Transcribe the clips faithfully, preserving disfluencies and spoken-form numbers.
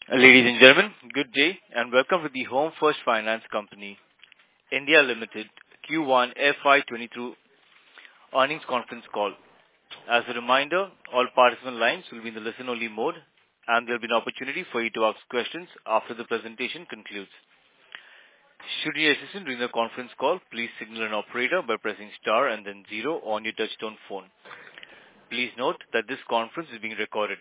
Ladies and gentlemen, good day and welcome to the Home First Finance Company India Limited Q one F Y twenty-two earnings conference call. As a reminder, all participant lines will be in the listen-only mode and there will be an opportunity for you to ask questions after the presentation concludes. Should you need assistance during the conference call, please signal an operator by pressing star and then zero on your touchtone phone. Please note that this conference is being recorded.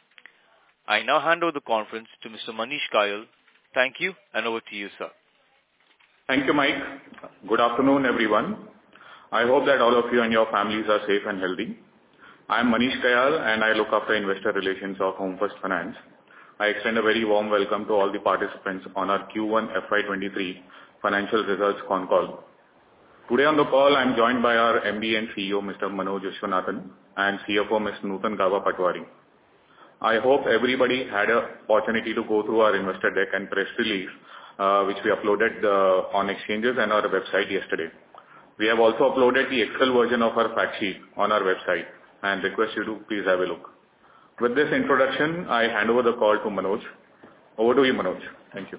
I now hand over the conference to Mister Manish Kayal. Thank you, and over to you, sir. Thank you, Mike. Good afternoon, everyone. I hope that all of you and your families are safe and healthy. I am Manish Kayal, and I look after investor relations of Home First Finance. I extend a very warm welcome to all the participants on our Q one F Y twenty-three financial results con call. Today on the call, I am joined by our M D and C E O, Mister Manoj Viswanathan, and C F O, Mister Nutan Gaba Patwari. I hope everybody had an opportunity to go through our investor deck and press release, uh, which we uploaded uh, on exchanges and our website yesterday. We have also uploaded the Excel version of our fact sheet on our website and request you to please have a look. With this introduction, I hand over the call to Manoj. Over to you, Manoj. Thank you.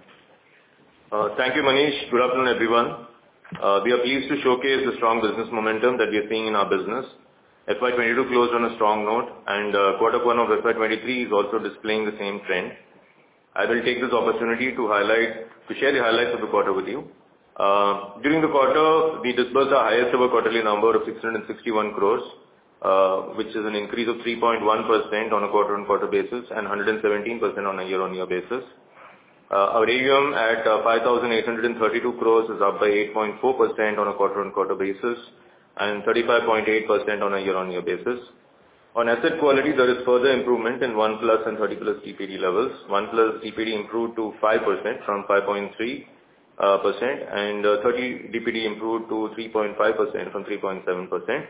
Uh, thank you, Manish. Good afternoon, everyone. Uh, we are pleased to showcase the strong business momentum that we are seeing in our business. F Y twenty-two closed on a strong note, and uh, quarter one of F Y twenty-three is also displaying the same trend. I will take this opportunity to highlight, to share the highlights of the quarter with you. Uh, during the quarter, we disbursed our highest ever quarterly number of six hundred sixty-one crores, uh, which is an increase of three point one percent on a quarter-on-quarter basis and one hundred seventeen percent on a year-on-year basis. Uh, our A U M at uh, five thousand eight hundred thirty-two crores is up by eight point four percent on a quarter-on-quarter basis and thirty-five point eight percent on a year-on-year basis. On asset quality, there is further improvement in one plus and thirty plus D P D levels. one plus D P D improved to five percent from five point three percent and uh, thirty D P D improved to three point five percent from three point seven percent.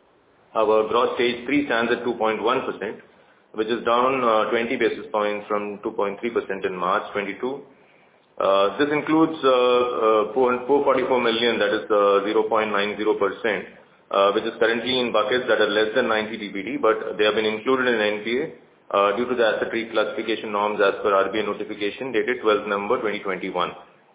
Our gross stage three stands at two point one percent, which is down uh, twenty basis points from two point three percent in March twenty-two. Uh, this includes uh, uh, four hundred forty-four million, that is uh, zero point nine zero percent, uh, which is currently in buckets that are less than ninety D P D, but they have been included in N P A uh, due to the asset reclassification norms as per R B I notification dated twelfth November twenty twenty-one.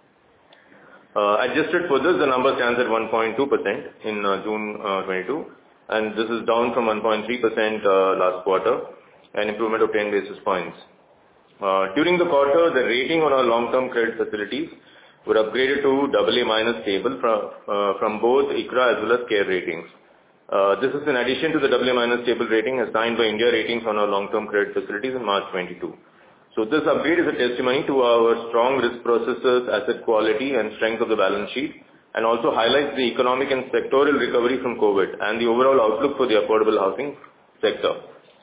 Uh, adjusted for this, the number stands at one point two percent in uh, June uh, twenty-two, and this is down from one point three percent uh, last quarter, an improvement of ten basis points. Uh, during the quarter, the rating on our long-term credit facilities were upgraded to double A minus stable from, uh, from both ICRA as well as CARE ratings. Uh, this is in addition to the double A minus stable rating assigned by India Ratings on our long-term credit facilities in March twenty-two. So this upgrade is a testimony to our strong risk processes, asset quality and strength of the balance sheet, and also highlights the economic and sectoral recovery from COVID and the overall outlook for the affordable housing sector.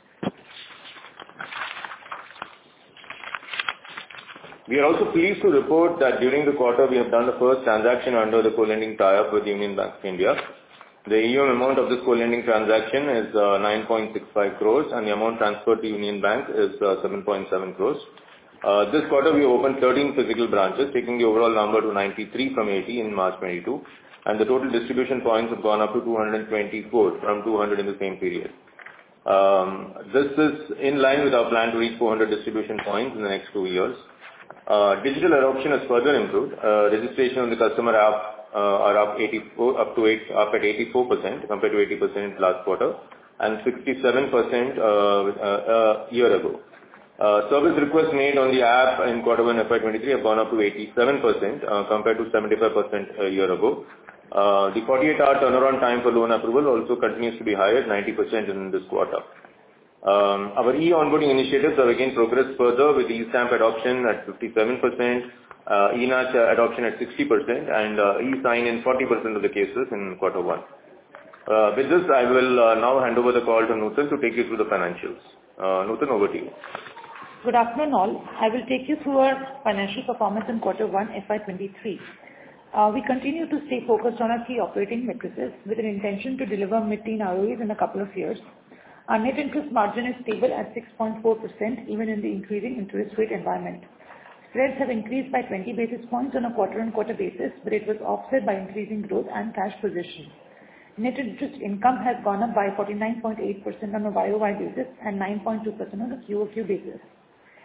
We are also pleased to report that during the quarter we have done the first transaction under the co-lending tie-up with Union Bank of India. The A U M amount of this co-lending transaction is uh, nine point six five crores and the amount transferred to Union Bank is uh, seven point seven crores. Uh, this quarter we opened thirteen physical branches, taking the overall number to ninety-three from eighty in March twenty-two, and the total distribution points have gone up to two hundred twenty-four from two hundred in the same period. Um, this is in line with our plan to reach four hundred distribution points in the next two years. Uh, digital adoption has further improved. Uh, registration on the customer app uh, are up eighty-four, up to eight, up at eighty-four percent compared to eighty percent last quarter, and sixty-seven percent uh, uh, a year ago. Uh, service requests made on the app in quarter one F Y twenty-three have gone up to eighty-seven percent uh, compared to seventy-five percent a year ago. Uh, the forty-eight hour turnaround time for loan approval also continues to be higher at ninety percent in this quarter. Um, our e-onboarding initiatives have again progressed further with e-stamp adoption at fifty-seven percent, uh, e-N A C H adoption at sixty percent, and uh, e-sign in forty percent of the cases in quarter one. Uh, with this, I will uh, now hand over the call to Nutan to take you through the financials. Uh, Nutan, over to you. Good afternoon all. I will take you through our financial performance in quarter one F Y twenty-three. Uh, we continue to stay focused on our key operating metrics with an intention to deliver mid-teen R O Es in a couple of years. Our net interest margin is stable at six point four percent even in the increasing interest rate environment. Spreads have increased by twenty basis points on a quarter-on-quarter basis, but it was offset by increasing growth and cash position. Net interest income has gone up by forty-nine point eight percent on a Y O Y basis and nine point two percent on a Q O Q basis.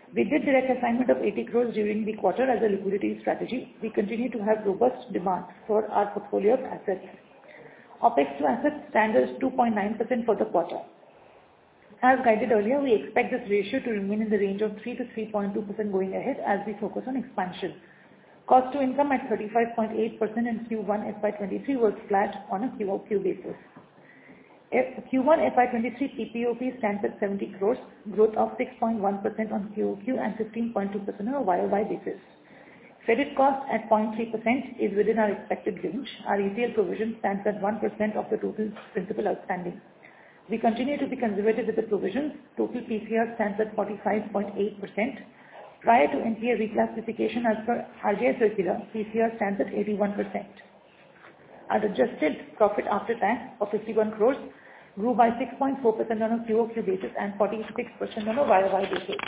We did direct assignment of eighty crores during the quarter as a liquidity strategy. We continue to have robust demand for our portfolio of assets. OpEx to assets stands as two point nine percent for the quarter. As guided earlier, we expect this ratio to remain in the range of three to three point two percent going ahead as we focus on expansion. Cost to income at thirty-five point eight percent in Q one F Y twenty-three was flat on a Q O Q basis. Q one F Y twenty-three P P O P stands at seventy crores, growth of six point one percent on Q O Q and fifteen point two percent on a Y O Y basis. Credit cost at zero point three percent is within our expected range. Our E C L provision stands at one percent of the total principal outstanding. We continue to be conservative with the provisions. Total P C R stands at forty-five point eight percent. Prior to N P A reclassification as per R B I circular, P C R stands at eighty-one percent. Our adjusted profit after tax of fifty-one crores grew by six point four percent on a Q O Q basis and forty-six percent on a Y O Y basis.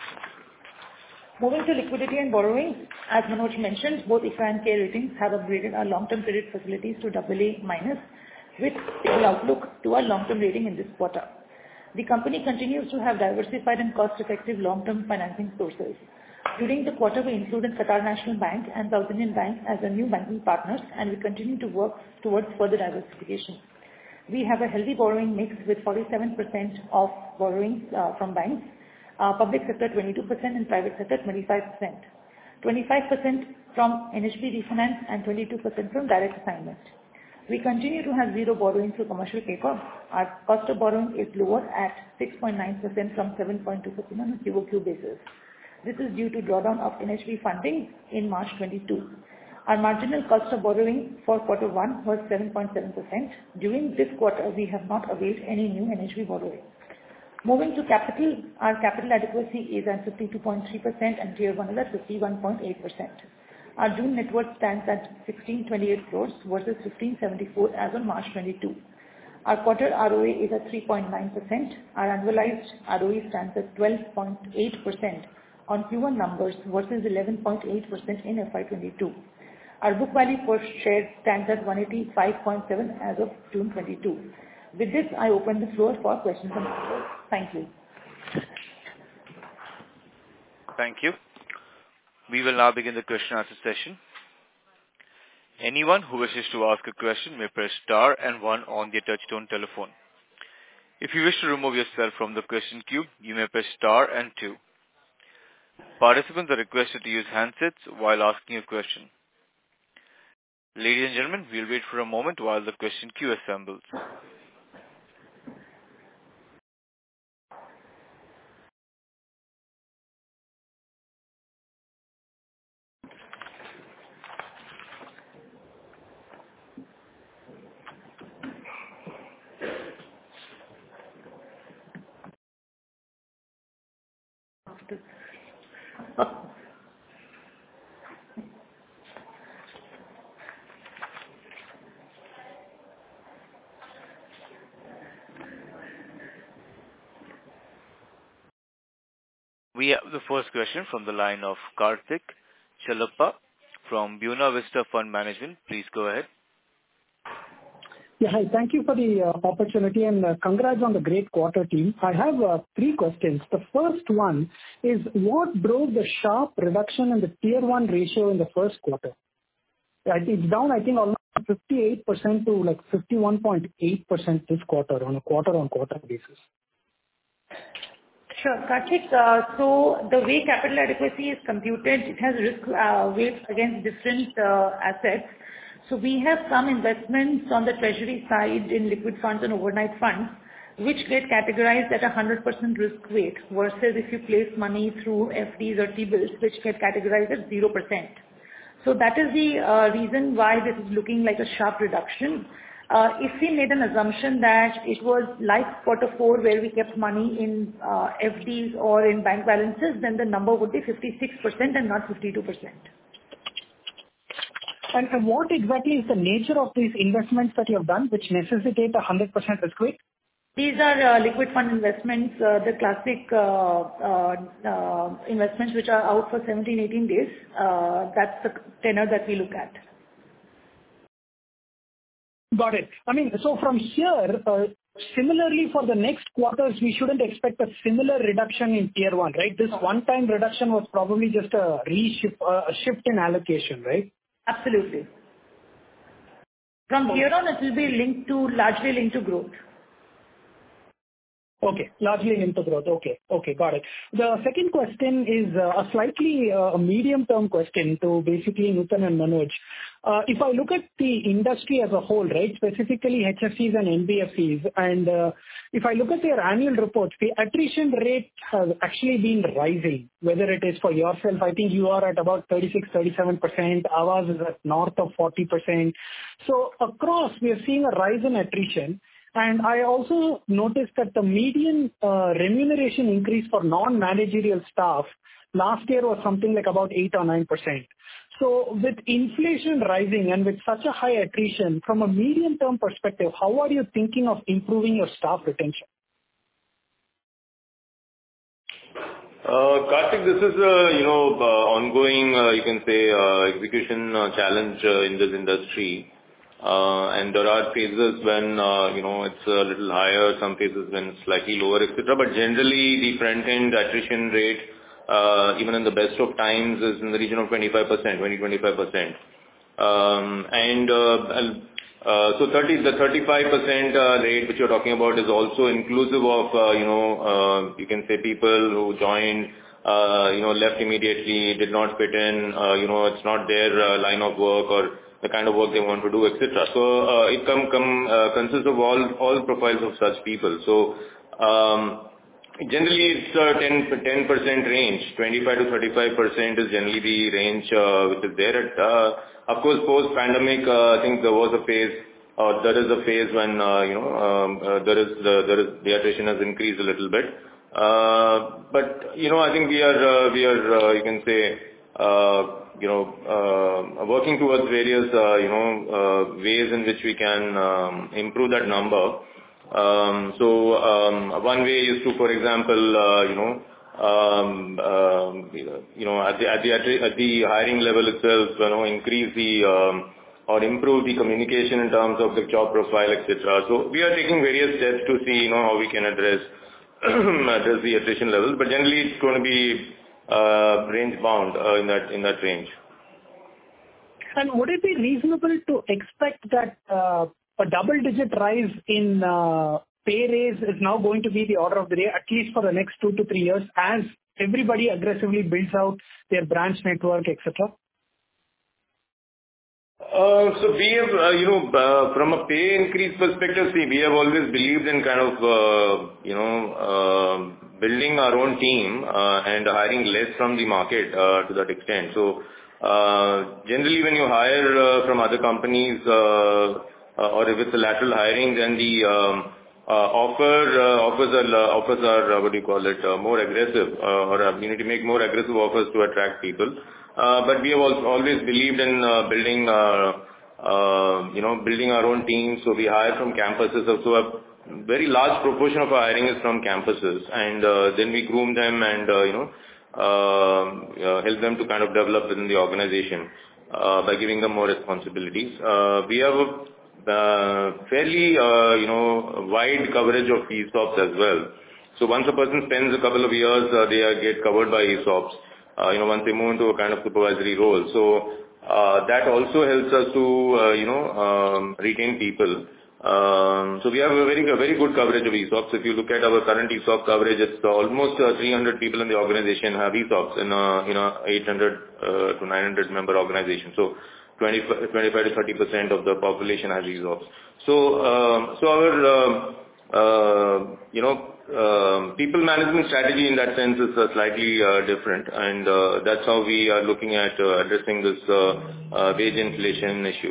Moving to liquidity and borrowing, as Manoj mentioned, both I C R A and CARE Ratings have upgraded our long-term credit facilities to double A minus with stable outlook to our long-term rating in this quarter. The company continues to have diversified and cost-effective long-term financing sources. During the quarter, we included Qatar National Bank and South Indian Bank as our new banking partners, and we continue to work towards further diversification. We have a healthy borrowing mix with forty-seven percent of borrowings uh, from banks, uh, public sector twenty-two percent and private sector twenty-five percent. twenty-five percent from N H B refinance and twenty-two percent from direct assignment. We continue to have zero borrowing through commercial paper. Our cost of borrowing is lower at six point nine percent from seven point two percent on a Q O Q basis. This is due to drawdown of N H B funding in March twenty-two. Our marginal cost of borrowing for quarter one was seven point seven percent. During this quarter, we have not availed any new N H B borrowing. Moving to capital, our capital adequacy is at fifty-two point three percent and Tier one is at fifty-one point eight percent. Our June net worth stands at sixteen twenty-eight crores versus fifteen seventy-four as on March twenty-two. Our quarter R O A is at three point nine percent. Our annualized R O E stands at twelve point eight percent on Q one numbers versus eleven point eight percent in F Y twenty-two. Our book value per share stands at one eighty-five point seven as of June twenty-two. With this, I open the floor for questions and answers. Thank you. Thank you. We will now begin the question and answer session. Anyone who wishes to ask a question may press star and one on their touchtone telephone. If you wish to remove yourself from the question queue, you may press star and two. Participants are requested to use handsets while asking a question. Ladies and gentlemen, we'll wait for a moment while the question queue assembles. We have the first question from the line of Karthik Chellappa from Buena Vista Fund Management. Please go ahead. Yeah, hi. Thank you for the uh, opportunity and uh, congrats on the great quarter, team. I have uh, three questions. The first one is, what drove the sharp reduction in the Tier one ratio in the first quarter? It's down, I think, almost fifty-eight percent to like fifty-one point eight percent this quarter on a quarter-on-quarter basis. Sure, Karthik. Uh, so the way capital adequacy is computed, it has risk uh, weights against different uh, assets. So we have some investments on the treasury side in liquid funds and overnight funds, which get categorized at a one hundred percent risk weight versus if you place money through F Ds or T-bills, which get categorized at zero percent. So that is the uh, reason why this is looking like a sharp reduction. Uh, if we made an assumption that it was like quarter four where we kept money in uh, F Ds or in bank balances, then the number would be fifty-six percent and not fifty-two percent. And, and what exactly is the nature of these investments that you have done which necessitate a one hundred percent risk weight? These are uh, liquid fund investments, uh, the classic uh, uh, uh, investments which are out for seventeen, eighteen days. Uh, that's the tenor that we look at. Got it. I mean, so from here, uh, similarly, for the next quarters, we shouldn't expect a similar reduction in tier one, right? This one-time reduction was probably just a reshift, uh, a shift in allocation, right? Absolutely. From here on, it will be linked to, largely linked to growth. Okay, largely linked to growth. Okay, okay, got it. The second question is uh, a slightly uh, medium-term question to basically Nutan and Manoj. Uh, if I look at the industry as a whole, right, specifically H F Cs and N B F Cs, and uh, if I look at their annual reports, the attrition rate has actually been rising, whether it is for yourself, I think you are at about thirty-six, thirty-seven percent, Aavas is at north of forty percent. So across, we are seeing a rise in attrition. And I also noticed that the median uh, remuneration increase for non-managerial staff last year was something like about eight or nine percent. So with inflation rising and with such a high attrition, from a medium-term perspective, how are you thinking of improving your staff retention? Uh, Karthik, this is a, you know, uh, ongoing, uh, you can say, uh, execution uh, challenge uh, in this industry. Uh, and there are phases when, uh, you know, it's a little higher, some phases when it's slightly lower, et cetera. But generally, the front-end attrition rate, uh, even in the best of times, is in the region of twenty-five percent, twenty to twenty-five percent. Um, and uh, uh, so thirty, the thirty-five percent uh, rate which you're talking about is also inclusive of, uh, you know, uh, you can say people who joined, uh, you know, left immediately, did not fit in, uh, you know, it's not their uh, line of work or the kind of work they want to do, et cetera. So uh, it come, come, uh, consists of all, all profiles of such people. So um, generally it's a ten percent range, twenty-five to thirty-five percent is generally the range uh, which is there. At, uh, of course, post-pandemic, uh, I think there was a phase, or there is a phase when, uh, you know, um, uh, there is the, there is, the attrition has increased a little bit. Uh, but, you know, I think we are, uh, we are, uh, you can say, uh, you know, uh, working towards various, uh, you know, uh, ways in which we can um, improve that number. Um, so, um, one way is to, for example, uh, you know, um, um, you know, at the, at the, at the hiring level itself, you know, increase the, um, or improve the communication in terms of the job profile, et cetera. So we are taking various steps to see, you know, how we can address, address the attrition levels, but generally it's going to be uh, range bound uh, in that, in that range. And would it be reasonable to expect that uh, a double-digit rise in uh, pay raise is now going to be the order of the day, at least for the next two to three years, as everybody aggressively builds out their branch network, et cetera? Uh, so we have, uh, you know, uh, from a pay increase perspective, see, we have always believed in kind of, uh, you know, uh, building our own team uh, and hiring less from the market uh, to that extent. So uh, generally, when you hire uh, from other companies uh, uh, or with the lateral hiring, then the um, uh, offer uh, offers are uh, offers are uh, what do you call it uh, more aggressive, uh, or uh, you need to make more aggressive offers to attract people. Uh, but we have also always believed in uh, building, uh, uh, you know, building our own teams. So we hire from campuses. So a very large proportion of our hiring is from campuses, and uh, then we groom them and uh, you know uh, uh, help them to kind of develop within the organization uh, by giving them more responsibilities. Uh, we have a uh, fairly uh, you know wide coverage of E S O Ps as well. So once a person spends a couple of years, uh, they are, get covered by E S O Ps. Uh, you know, once they move into a kind of supervisory role. So, uh, that also helps us to, uh, you know, um, retain people. Um, so we have a very, a very good coverage of E S O Ps. If you look at our current E S O P coverage, it's almost uh, three hundred people in the organization have E S O Ps in a, in a eight hundred uh, to nine hundred member organization. So twenty-five to thirty percent of the population has E S O Ps. So, uh, so our, uh, uh, you know, Uh, people management strategy in that sense is uh, slightly uh, different, and uh, that's how we are looking at uh, addressing this uh, uh, wage inflation issue.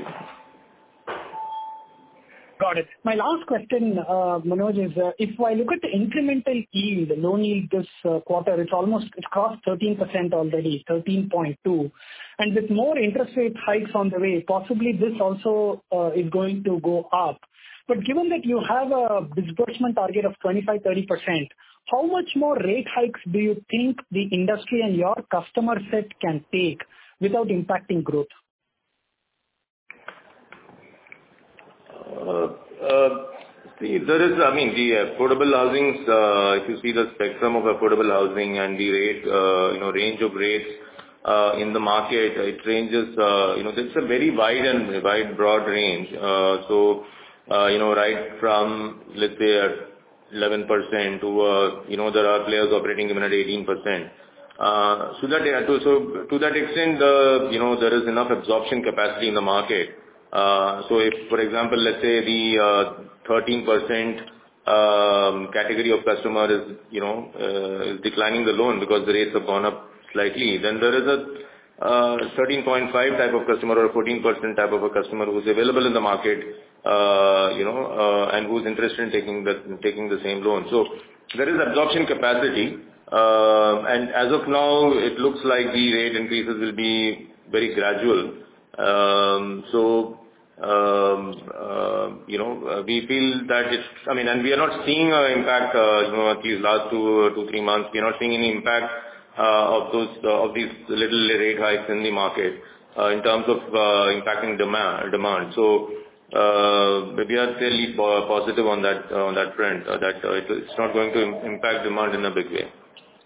Got it. My last question, uh, Manoj, is uh, if I look at the incremental yield, the loan yield this uh, quarter, it's almost, it's crossed thirteen percent already, thirteen point two. And with more interest rate hikes on the way, possibly this also uh, is going to go up. But given that you have a disbursement target of twenty-five to thirty percent, how much more rate hikes do you think the industry and your customer set can take without impacting growth? Uh, uh, See, there is, I mean, the affordable housing, uh, if you see the spectrum of affordable housing and the rate, uh, you know, range of rates uh, in the market, it ranges, uh, you know, it's a very wide and wide, broad range. Uh, so, uh, you know, right from, let's say, at eleven percent to, uh, you know, there are players operating even at eighteen percent. Uh, so that, to, so to that extent, uh, you know, there is enough absorption capacity in the market. Uh, so if, for example, let's say the uh, thirteen percent um, category of customer is, you know, uh, is declining the loan because the rates have gone up slightly, then there is a uh, thirteen point five type of customer or a fourteen percent type of a customer who's available in the market, uh, you know, uh, and who's interested in taking the, taking the same loan. So there is absorption capacity. Uh, and as of now, it looks like the rate increases will be very gradual. Um, so, um, uh, you know, uh, we feel that it's, I mean, and we are not seeing an impact, uh, you know, at least last two, two, three months, we are not seeing any impact uh, of those, uh, of these little rate hikes in the market uh, in terms of uh, impacting demand. demand. So, uh, we are fairly positive on that, uh, on that front, uh, that uh, it, it's not going to impact demand in a big way.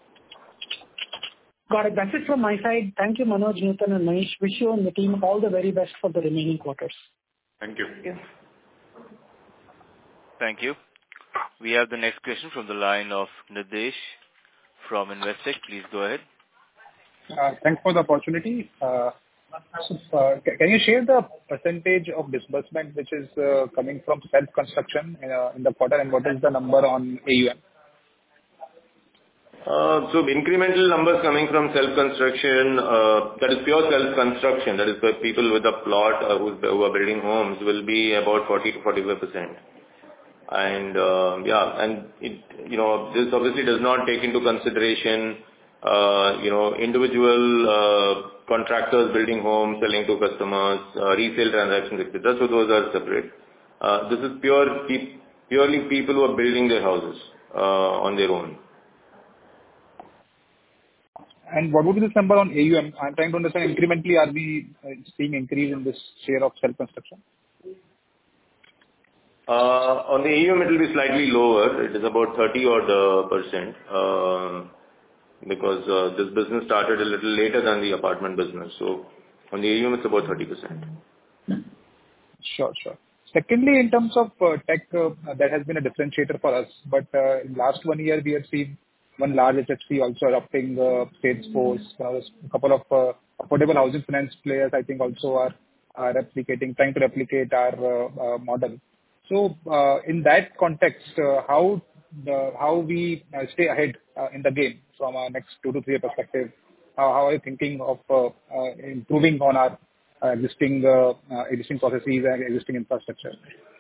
Got it. That's it from my side. Thank you, Manoj, Nutan, and Manish. Wish you and the team all the very best for the remaining quarters. Thank you. Thank you. Thank you. We have the next question from the line of Nidesh from Investec. Please go ahead. Uh, thanks for the opportunity. Uh, so, uh, can you share the percentage of disbursement which is uh, coming from self-construction uh, in the quarter, and what is the number on A U M? Uh, so incremental numbers coming from self-construction, uh, that is pure self-construction, that is for people with a plot uh, who's, who are building homes, will be about forty to forty-five percent. And uh, yeah, and it, you know, this obviously does not take into consideration, uh, you know, individual uh, contractors building homes, selling to customers, uh, resale transactions, et cetera. So those are separate. Uh, this is pure, purely people who are building their houses uh, on their own. And what would be this number on A U M? I'm trying to understand, incrementally, are we uh, seeing increase in this share of self-construction? Uh, on the A U M, it will be slightly lower. It is about thirty odd uh, percent, uh, because uh, this business started a little later than the apartment business. So on the A U M, it's about thirty percent. Sure, sure. Secondly, in terms of uh, tech, uh, that has been a differentiator for us. But uh, in last one year, we have seen one large H F C also adopting uh, Salesforce. Uh, a couple of uh, affordable housing finance players, I think, also are, are replicating, trying to replicate our uh, uh, model. So, uh, in that context, uh, how the, how we uh, stay ahead uh, in the game from our next two to three year perspective? How, how are you thinking of uh, uh, improving on our uh, existing uh, uh, existing processes and existing infrastructure?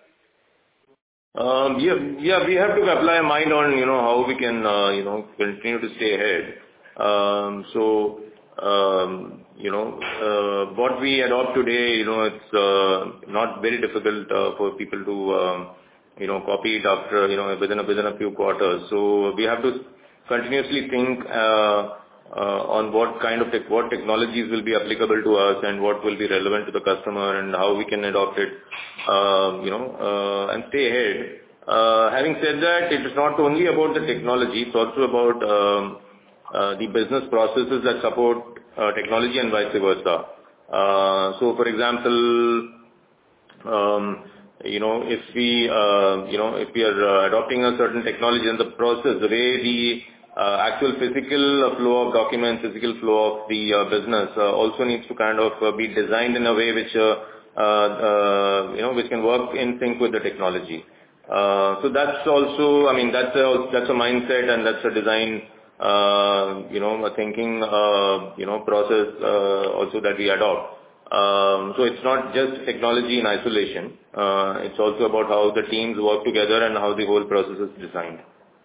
Um, yeah, yeah, we have to apply a mind on, you know, how we can, uh, you know, continue to stay ahead. Um, so, um, you know, uh, what we adopt today, you know, it's uh, not very difficult uh, for people to, um, you know, copy it after, you know, within a, within a few quarters. So we have to continuously think uh, uh, on what kind of tech, what technologies will be applicable to us and what will be relevant to the customer and how we can adopt it, uh, you know, uh, and stay ahead. Uh, having said that, it is not only about the technology, it's also about um, uh, the business processes that support uh, technology and vice versa. Uh, so, for example, um, you know, if we, uh, you know, if we are uh, adopting a certain technology in the process, the way the uh, actual physical flow of documents, physical flow of the uh, business uh, also needs to kind of uh, be designed in a way which, uh, uh, uh, you know, which can work in sync with the technology. Uh, so that's also, I mean, that's a, that's a mindset and that's a design, uh, you know, a thinking, uh, you know, process uh, also that we adopt. Um, so it's not just technology in isolation. Uh, it's also about how the teams work together and how the whole process is designed.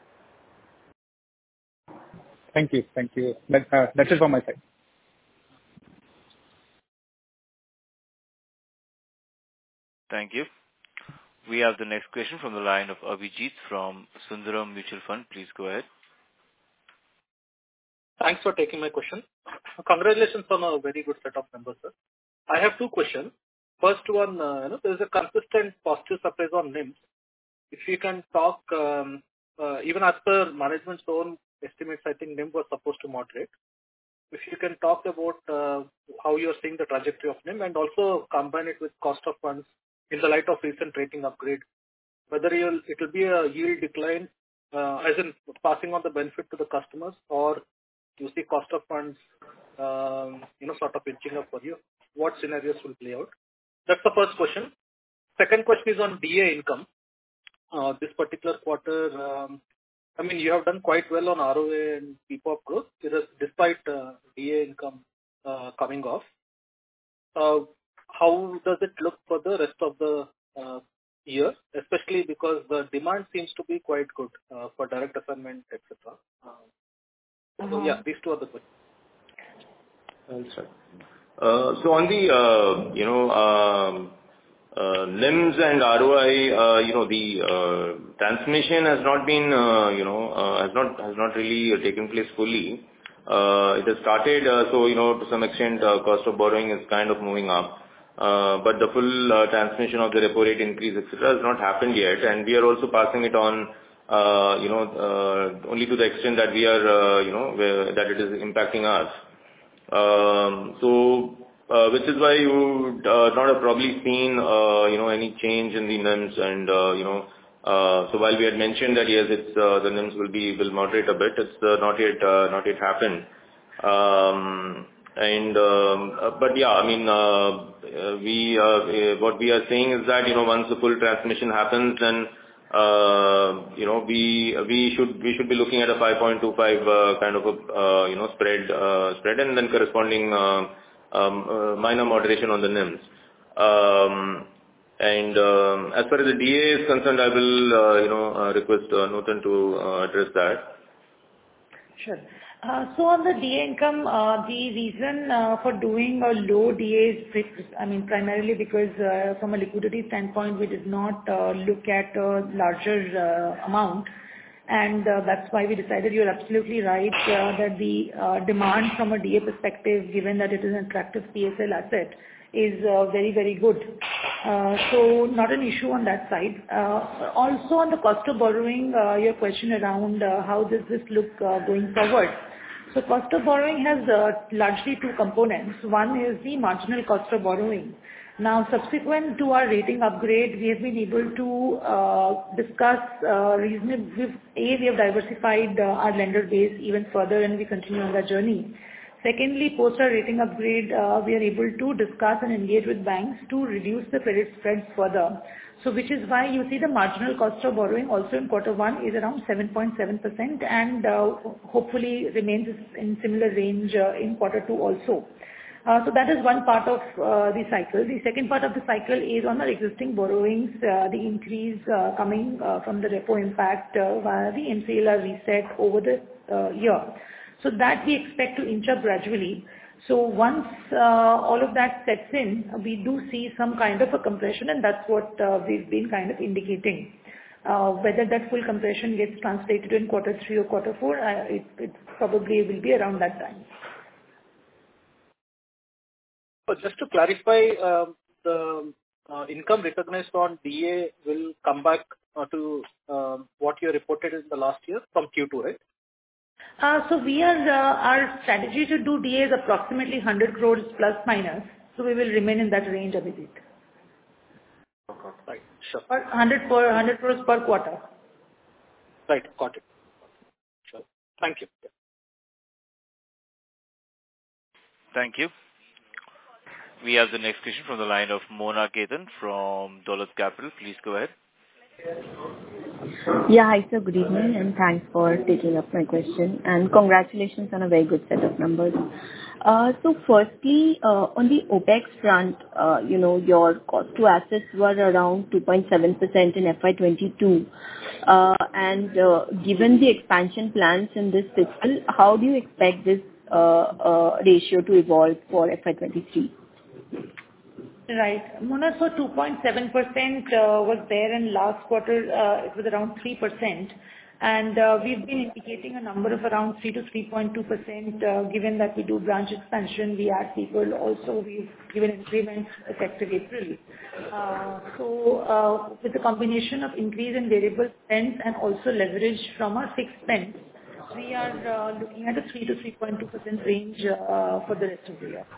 Thank you. Thank you. That, uh, that's it from my side. Thank you. We have the next question from the line of Abhijit from Sundaram Mutual Fund. Please go ahead. Thanks for taking my question. Congratulations on a very good set of numbers, sir. I have two questions. First one, uh, you know, there is a consistent positive surprise on N I Ms. if you can talk, um, uh, even as per management's own estimates, I think NIM was supposed to moderate. If you can talk about uh, how you're seeing the trajectory of NIM and also combine it with cost of funds in the light of recent rating upgrade, whether you'll, it will be a yield decline, uh, as in passing on the benefit to the customers, or you see cost of funds, um, you know, sort of inching up for you. What scenarios will play out? That's the first question. Second question is on D A income. Uh, this particular quarter, um, I mean, you have done quite well on R O A and P P O P growth, despite uh, D A income uh, coming off. Uh, how does it look for the rest of the uh, year, especially because the demand seems to be quite good uh, for direct assignment, et cetera. Uh, so, yeah, these two are the questions. I'll start. Uh, so on the, uh, you know, um, Uh, N I Ms and R O I, uh, you know, the uh, transmission has not been, uh, you know, uh, has not has not really uh, taken place fully. Uh, it has started, uh, so you know, to some extent, uh, cost of borrowing is kind of moving up, uh, but the full uh, transmission of the repo rate increase, et cetera, has not happened yet, and we are also passing it on, uh, you know, uh, only to the extent that we are, uh, you know, where, that it is impacting us. Um, so. Uh, which is why you would uh, not have probably seen, uh, you know, any change in the N I Ms and, uh, you know, uh, so while we had mentioned that, yes, it's, uh, the N I Ms will be, will moderate a bit, it's uh, not yet, uh, not yet happened. Um, and, um, uh, but yeah, I mean, uh, we, uh, what we are saying is that, you know, once the full transmission happens, then, uh, you know, we, we should, we should be looking at a five point two five, uh, kind of a, uh, you know, spread, uh, spread and then corresponding, uh, Um, uh, minor moderation on the N I Ms. Um, and um, as far as the D A is concerned, I will, uh, you know, uh, request uh, Nutan to uh, address that. Sure. Uh, so on the D A income, uh, the reason uh, for doing a low D A is, I mean, primarily because uh, from a liquidity standpoint, we did not uh, look at a larger uh, amount. And uh, that's why we decided, you're absolutely right, uh, that the uh, demand from a D A perspective, given that it is an attractive P S L asset, is uh, very, very good. Uh, so not an issue on that side. Uh, also on the cost of borrowing, uh, your question around uh, how does this look uh, going forward. So cost of borrowing has uh, largely two components. One is the marginal cost of borrowing. Now, subsequent to our rating upgrade, we have been able to uh, discuss uh, reasonably. A, we have diversified uh, our lender base even further, and we continue on that journey. Secondly, post our rating upgrade, uh, we are able to discuss and engage with banks to reduce the credit spreads further. So, which is why you see the marginal cost of borrowing also in quarter one is around seven point seven percent, and uh, hopefully remains in similar range uh, in quarter two also. Uh, so that is one part of uh, the cycle. The second part of the cycle is on our existing borrowings, uh, the increase uh, coming uh, from the repo impact uh, via the M C L R reset over the uh, year. So that we expect to inch up gradually. So once uh, all of that sets in, we do see some kind of a compression, and that's what uh, we've been kind of indicating. Uh, whether that full compression gets translated in quarter three or quarter four, uh, it, it probably will be around that time. So just to clarify, uh, the uh, income recognized on D A will come back uh, to uh, what you reported in the last year from Q two, right? Uh, so we are, uh, our strategy to do D A is approximately one hundred crores plus minus. So we will remain in that range, Abhijit. Right, sure. Or one hundred, per, one hundred crores per quarter. Right, got it. Sure. Thank you. Yeah. Thank you. We have the next question from the line of Mona Ketan from Dolat Capital. Please go ahead. Yeah, hi sir, good evening and thanks for taking up my question and congratulations on a very good set of numbers. Uh, so firstly, uh, on the OPEX front, uh, you know, your cost to assets were around two point seven percent in F Y twenty-two. Uh, and uh, given the expansion plans in this fiscal, how do you expect this uh, uh, ratio to evolve for F Y twenty-three? Right. Mona, so two point seven percent uh, was there in last quarter, uh, it was around three percent. And uh, we've been indicating a number of around three to three point two percent, uh, given that we do branch expansion, we add people. Also, we've given increments effective April. Uh, so, uh, with the combination of increase in variable spends and also leverage from our fixed spends, we are uh, looking at a three to three point two percent range uh, for the rest of the year.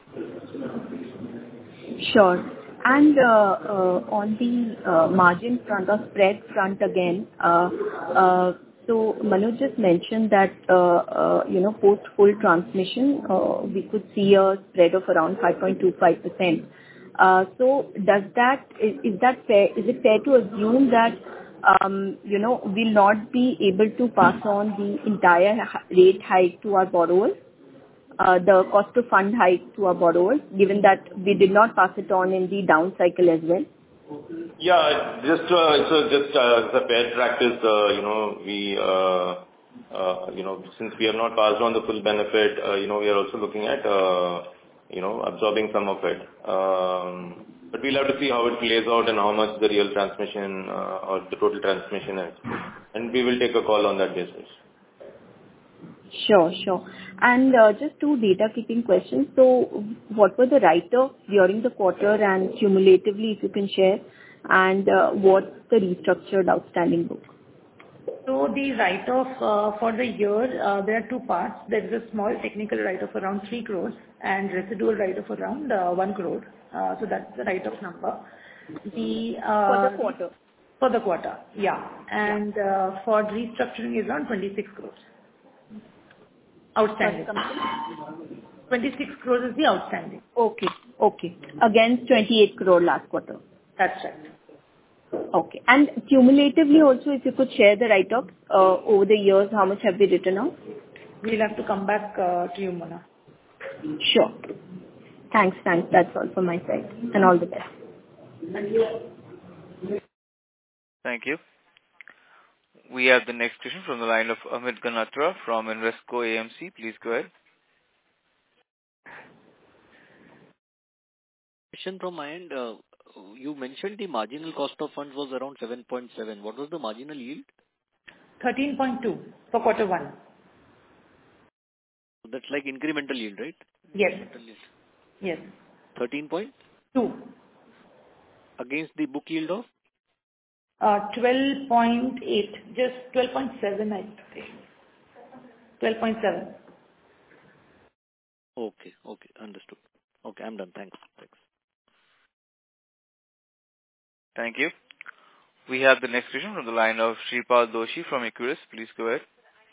Sure. And uh, uh, on the uh, margin front or spread front again, uh, uh, so Manoj just mentioned that, uh, uh, you know, post full transmission, uh, we could see a spread of around five point two five percent. Uh, so does that, is, is that fair, is it fair to assume that, um, you know, we'll not be able to pass on the entire rate hike to our borrowers? Uh, the cost of fund hike to our borrowers, given that we did not pass it on in the down cycle as well? Yeah, just uh, so just uh, as a fair practice, uh, you know, we, uh, uh, you know, since we have not passed on the full benefit, uh, you know, we are also looking at, uh, you know, absorbing some of it. Um, but we'll have to see how it plays out and how much the real transmission uh, or the total transmission is. And we will take a call on that basis. Sure, sure. And uh, just two data keeping questions. So what were the write-offs during the quarter and cumulatively, if you can share, and uh, what's the restructured outstanding book? So the write-off uh, for the year, uh, there are two parts. There is a small technical write-off around three crores and residual write-off around uh, one crore. Uh, so that's the write-off number. The uh, For the quarter? For the quarter, yeah. And uh, for restructuring is around twenty-six crores. Outstanding. twenty-six crores is the outstanding. Okay, okay. Against twenty-eight crore last quarter. That's right. Okay. And cumulatively also, if you could share the write-offs uh, over the years, how much have we written off? We'll have to come back uh, to you, Mona. Sure. Thanks, thanks. That's all from my side. And all the best. Thank you. Thank you. We have the next question from the line of Amit Ganatra from Invesco A M C. Please go ahead. Question from my end. Uh, you mentioned the marginal cost of funds was around seven point seven. What was the marginal yield? thirteen point two for quarter one. That's like incremental yield, right? Yes. Yield. Yes. thirteen point two. Against the book yield of? Uh, twelve point eight, just twelve point seven, I think. twelve point seven. Okay, okay, understood. Okay, I'm done. Thanks. Thanks. Thank you. We have the next question from the line of Shripal Doshi from Equirus. Please go ahead.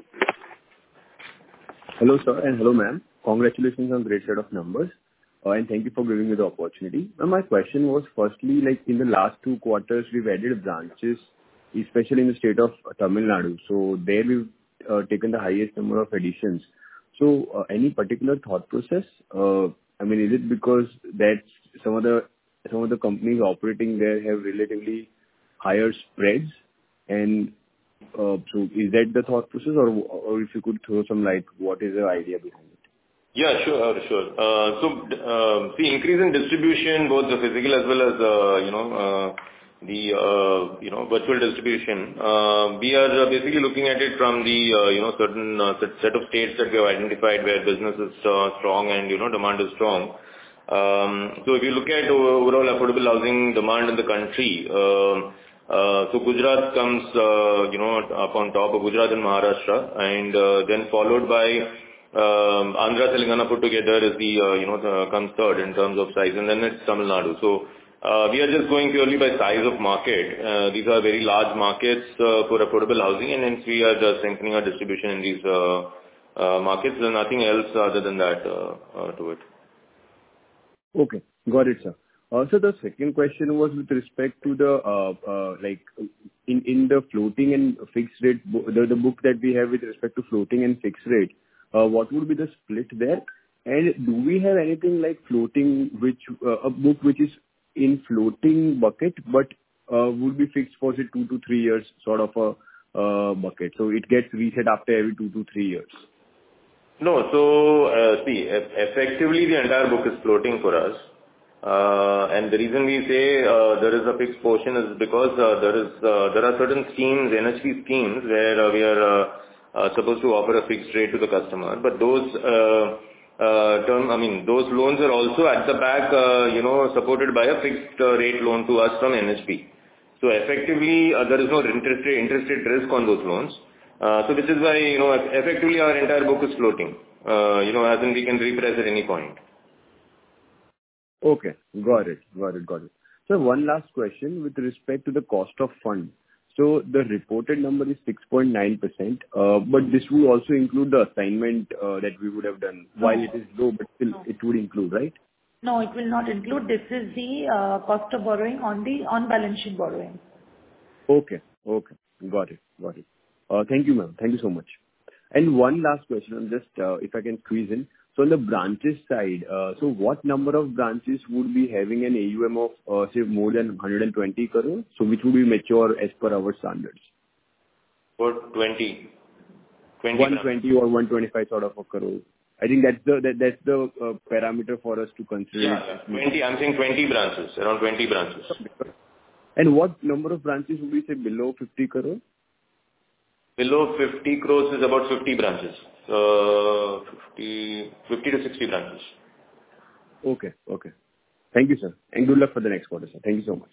Hello, sir, and hello, ma'am. Congratulations on great set of numbers. Uh, and thank you for giving me the opportunity. Now, my question was, firstly, like in the last two quarters, we've added branches, especially in the state of Tamil Nadu. So there we've uh, taken the highest number of additions. So uh, any particular thought process? Uh, I mean, is it because that some of the some of the companies operating there have relatively higher spreads, and uh, so is that the thought process, or or if you could throw some light, what is the idea behind it? Yeah, sure, sure. Uh, So, uh, the increase in distribution, both the physical as well as, uh, you know, uh, the, uh, you know, virtual distribution, uh, we are basically looking at it from the, uh, you know, certain uh, set of states that we have identified where business is uh, strong and, you know, demand is strong. Um, So if you look at overall affordable housing demand in the country, uh, uh, so Gujarat comes, uh, you know, up on top of Gujarat and Maharashtra, and uh, then followed by Um, Andhra, Telangana put together is the, uh, you know, the, comes third in terms of size, and then it's Tamil Nadu. So, uh, we are just going purely by size of market. Uh, these are very large markets uh, for affordable housing, and hence we are just strengthening our distribution in these uh, uh, markets. There's nothing else other than that uh, uh, to it. Okay, got it, sir. Uh, so the second question was with respect to the, uh, uh, like, in, in the floating and fixed rate, bo- the, the book that we have with respect to floating and fixed rate, Uh, what would be the split there? And do we have anything like floating, which uh, a book which is in floating bucket, but uh, would be fixed for say two to three years, sort of a uh, bucket? So it gets reset after every two to three years. No, so uh, see, effectively the entire book is floating for us. Uh, and the reason we say uh, there is a fixed portion is because uh, there is uh, there are certain schemes, N H B schemes, where uh, we are uh, uh, supposed to offer a fixed rate to the customer. But those uh, uh, term, I mean, those loans are also at the back, uh, you know, supported by a fixed uh, rate loan to us from N H B. So effectively, uh, there is no interest rate, interest rate risk on those loans. Uh, so which is why, you know, effectively our entire book is floating. Uh, you know, as in we can reprice at any point. Okay. Got it. Got it. Got it. So one last question with respect to the cost of fund. So the reported number is six point nine percent, uh, but this will also include the assignment uh, that we would have done. No. While it is low, but still No. it would include, right? No, it will not include. This is the uh, cost of borrowing on the on-balance sheet borrowing. Okay. Okay. Got it. Got it. Uh, Thank you, ma'am. Thank you so much. And one last question, on just uh, if I can squeeze in. So on the branches side, uh, so what number of branches would be having an A U M of, uh, say, more than one hundred twenty crore? So which would be mature as per our standards? For twenty. twenty one twenty or one twenty-five sort of a crore. I think that's the that, that's the uh, parameter for us to consider. Yeah, twenty. I'm saying twenty branches, around twenty branches. And what number of branches would we say below fifty crore? Below fifty crores is about fifty branches. Uh, fifty, fifty to sixty branches. Okay, okay. Thank you, sir. And good luck for the next quarter, sir. Thank you so much.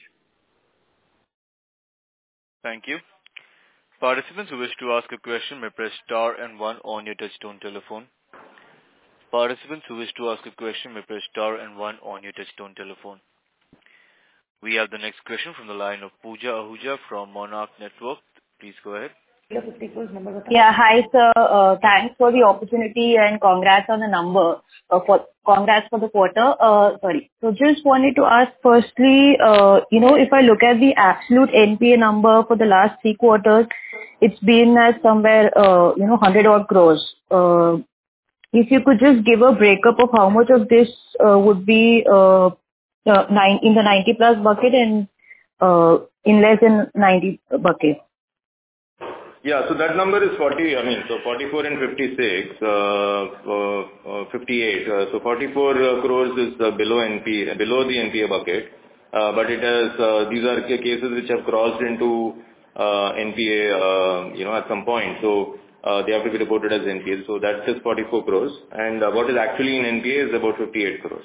Thank you. Participants who wish to ask a question may press star and one on your touchtone telephone. Participants who wish to ask a question may press star and one on your touchtone telephone. We have the next question from the line of Pooja Ahuja from Monarch Network. Please go ahead. Yeah, hi sir. Uh, thanks for the opportunity and congrats on the number. Uh, for congrats for the quarter. Uh, sorry. So just wanted to ask firstly, uh, you know, if I look at the absolute N P A number for the last three quarters, it's been at somewhere, uh, you know, one hundred odd crores. Uh, if you could just give a breakup of how much of this uh, would be uh, uh, nine in the ninety plus bucket and uh, in less than ninety bucket. Yeah, so that number is forty, I mean, so forty-four and fifty-six, uh, uh, uh, fifty-eight. Uh, so forty-four uh, crores is uh, below N P A, below the N P A bucket. Uh, but it has, uh, these are cases which have crossed into uh, N P A, uh, you know, at some point. So uh, they have to be reported as N P A. So that's just forty-four crores. And uh, what is actually in N P A is about fifty-eight crores.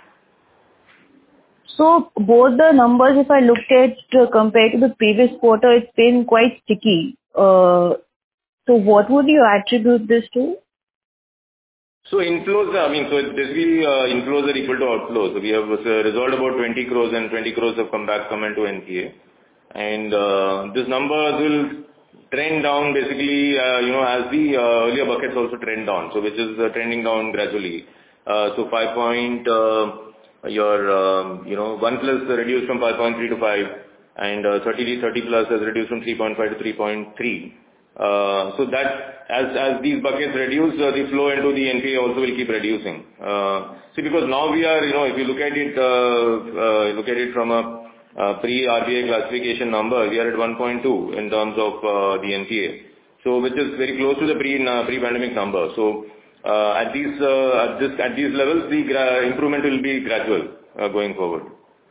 So both the numbers, if I looked at uh, compared to the previous quarter, it's been quite sticky. Uh, so what would you attribute this to? So inflows, I mean, so it's basically uh, inflows are equal to outflows. So we have uh, resolved about twenty crores and twenty crores have come back, come into N P A. And uh, this number will trend down basically, uh, you know, as the uh, earlier buckets also trend down. So which is uh, trending down gradually. Uh, so five point, uh, your, um, you know, one plus reduced from five point three to five. And uh, thirty, thirty plus has reduced from three point five to three point three. Uh, so that as as these buckets reduce, uh, the flow into the N P A also will keep reducing. Uh, see, because now we are, you know, if you look at it, uh, uh, look at it from a uh, pre-R B I classification number, we are at one point two in terms of uh, the N P A. So which is very close to the pre uh, pre-pandemic number. So uh, at these uh, at this at these levels, the gra- improvement will be gradual uh, going forward.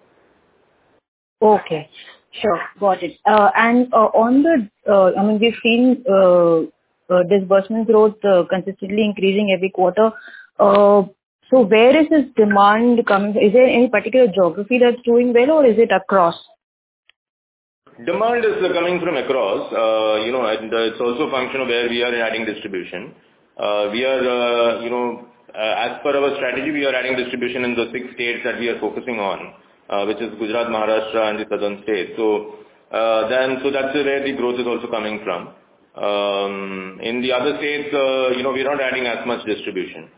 Okay. Sure. Got it. Uh, And uh, on the, uh, I mean, we've seen uh, uh, disbursement growth uh, consistently increasing every quarter. Uh, So where is this demand coming? Is there any particular geography that's doing well, or is it across? Demand is uh, coming from across, uh, you know, and uh, it's also a function of where we are adding distribution. Uh, We are, uh, you know, uh, as per our strategy, we are adding distribution in the six states that we are focusing on. Uh, which is Gujarat, Maharashtra and the southern states. So, uh, then, so that's where the growth is also coming from. Um, in the other states, uh, you know, we're not adding as much distribution.